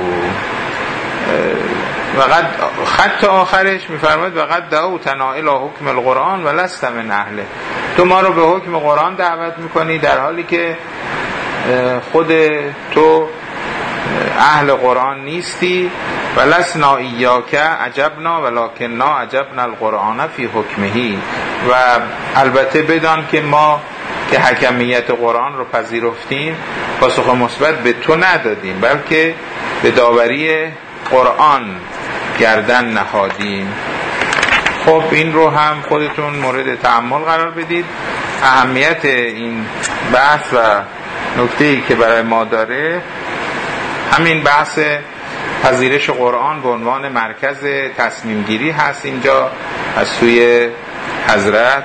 و خط آخرش میفرماید و قد دعوتنا الی حکم القرآن و لست من اهله. تو ما رو به حکم قرآن دعوت میکنی در حالی که خود تو اهل قرآن نیستی. و لسنا ایاک عجبنا ولکننا عجبنا القرآن فی حکمه. و البته بدان که ما که حکمیت قرآن رو پذیرفتیم پاسخ مثبت به تو ندادیم، بلکه به داوری قرآن گردن نهادیم. خب این رو هم خودتون مورد تأمل قرار بدید. اهمیت این بحث و نکته‌ای که برای ما داره همین بحث پذیرش قرآن به عنوان مرکز تصمیم گیری هست اینجا از سوی حضرت.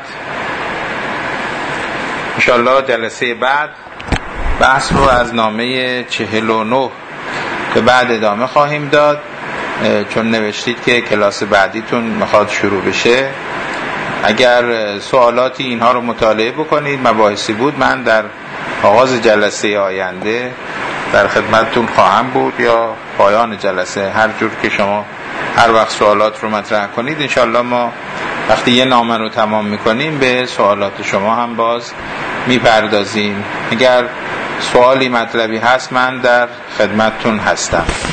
انشالله جلسه بعد بحث رو از نامه 49 به بعد ادامه خواهیم داد، چون نوشتید که کلاس بعدیتون میخواد شروع بشه. اگر سوالاتی اینها رو مطالعه بکنید، مباحثی بود، من در آغاز جلسه آینده در خدمتتون خواهم بود یا پایان جلسه، هر جور که شما هر وقت سوالات رو مطرح کنید. انشالله ما وقتی یه نامه رو تمام میکنیم به سوالات شما هم باز میپردازیم. اگر سوالی مطلبی هست من در خدمتتون هستم.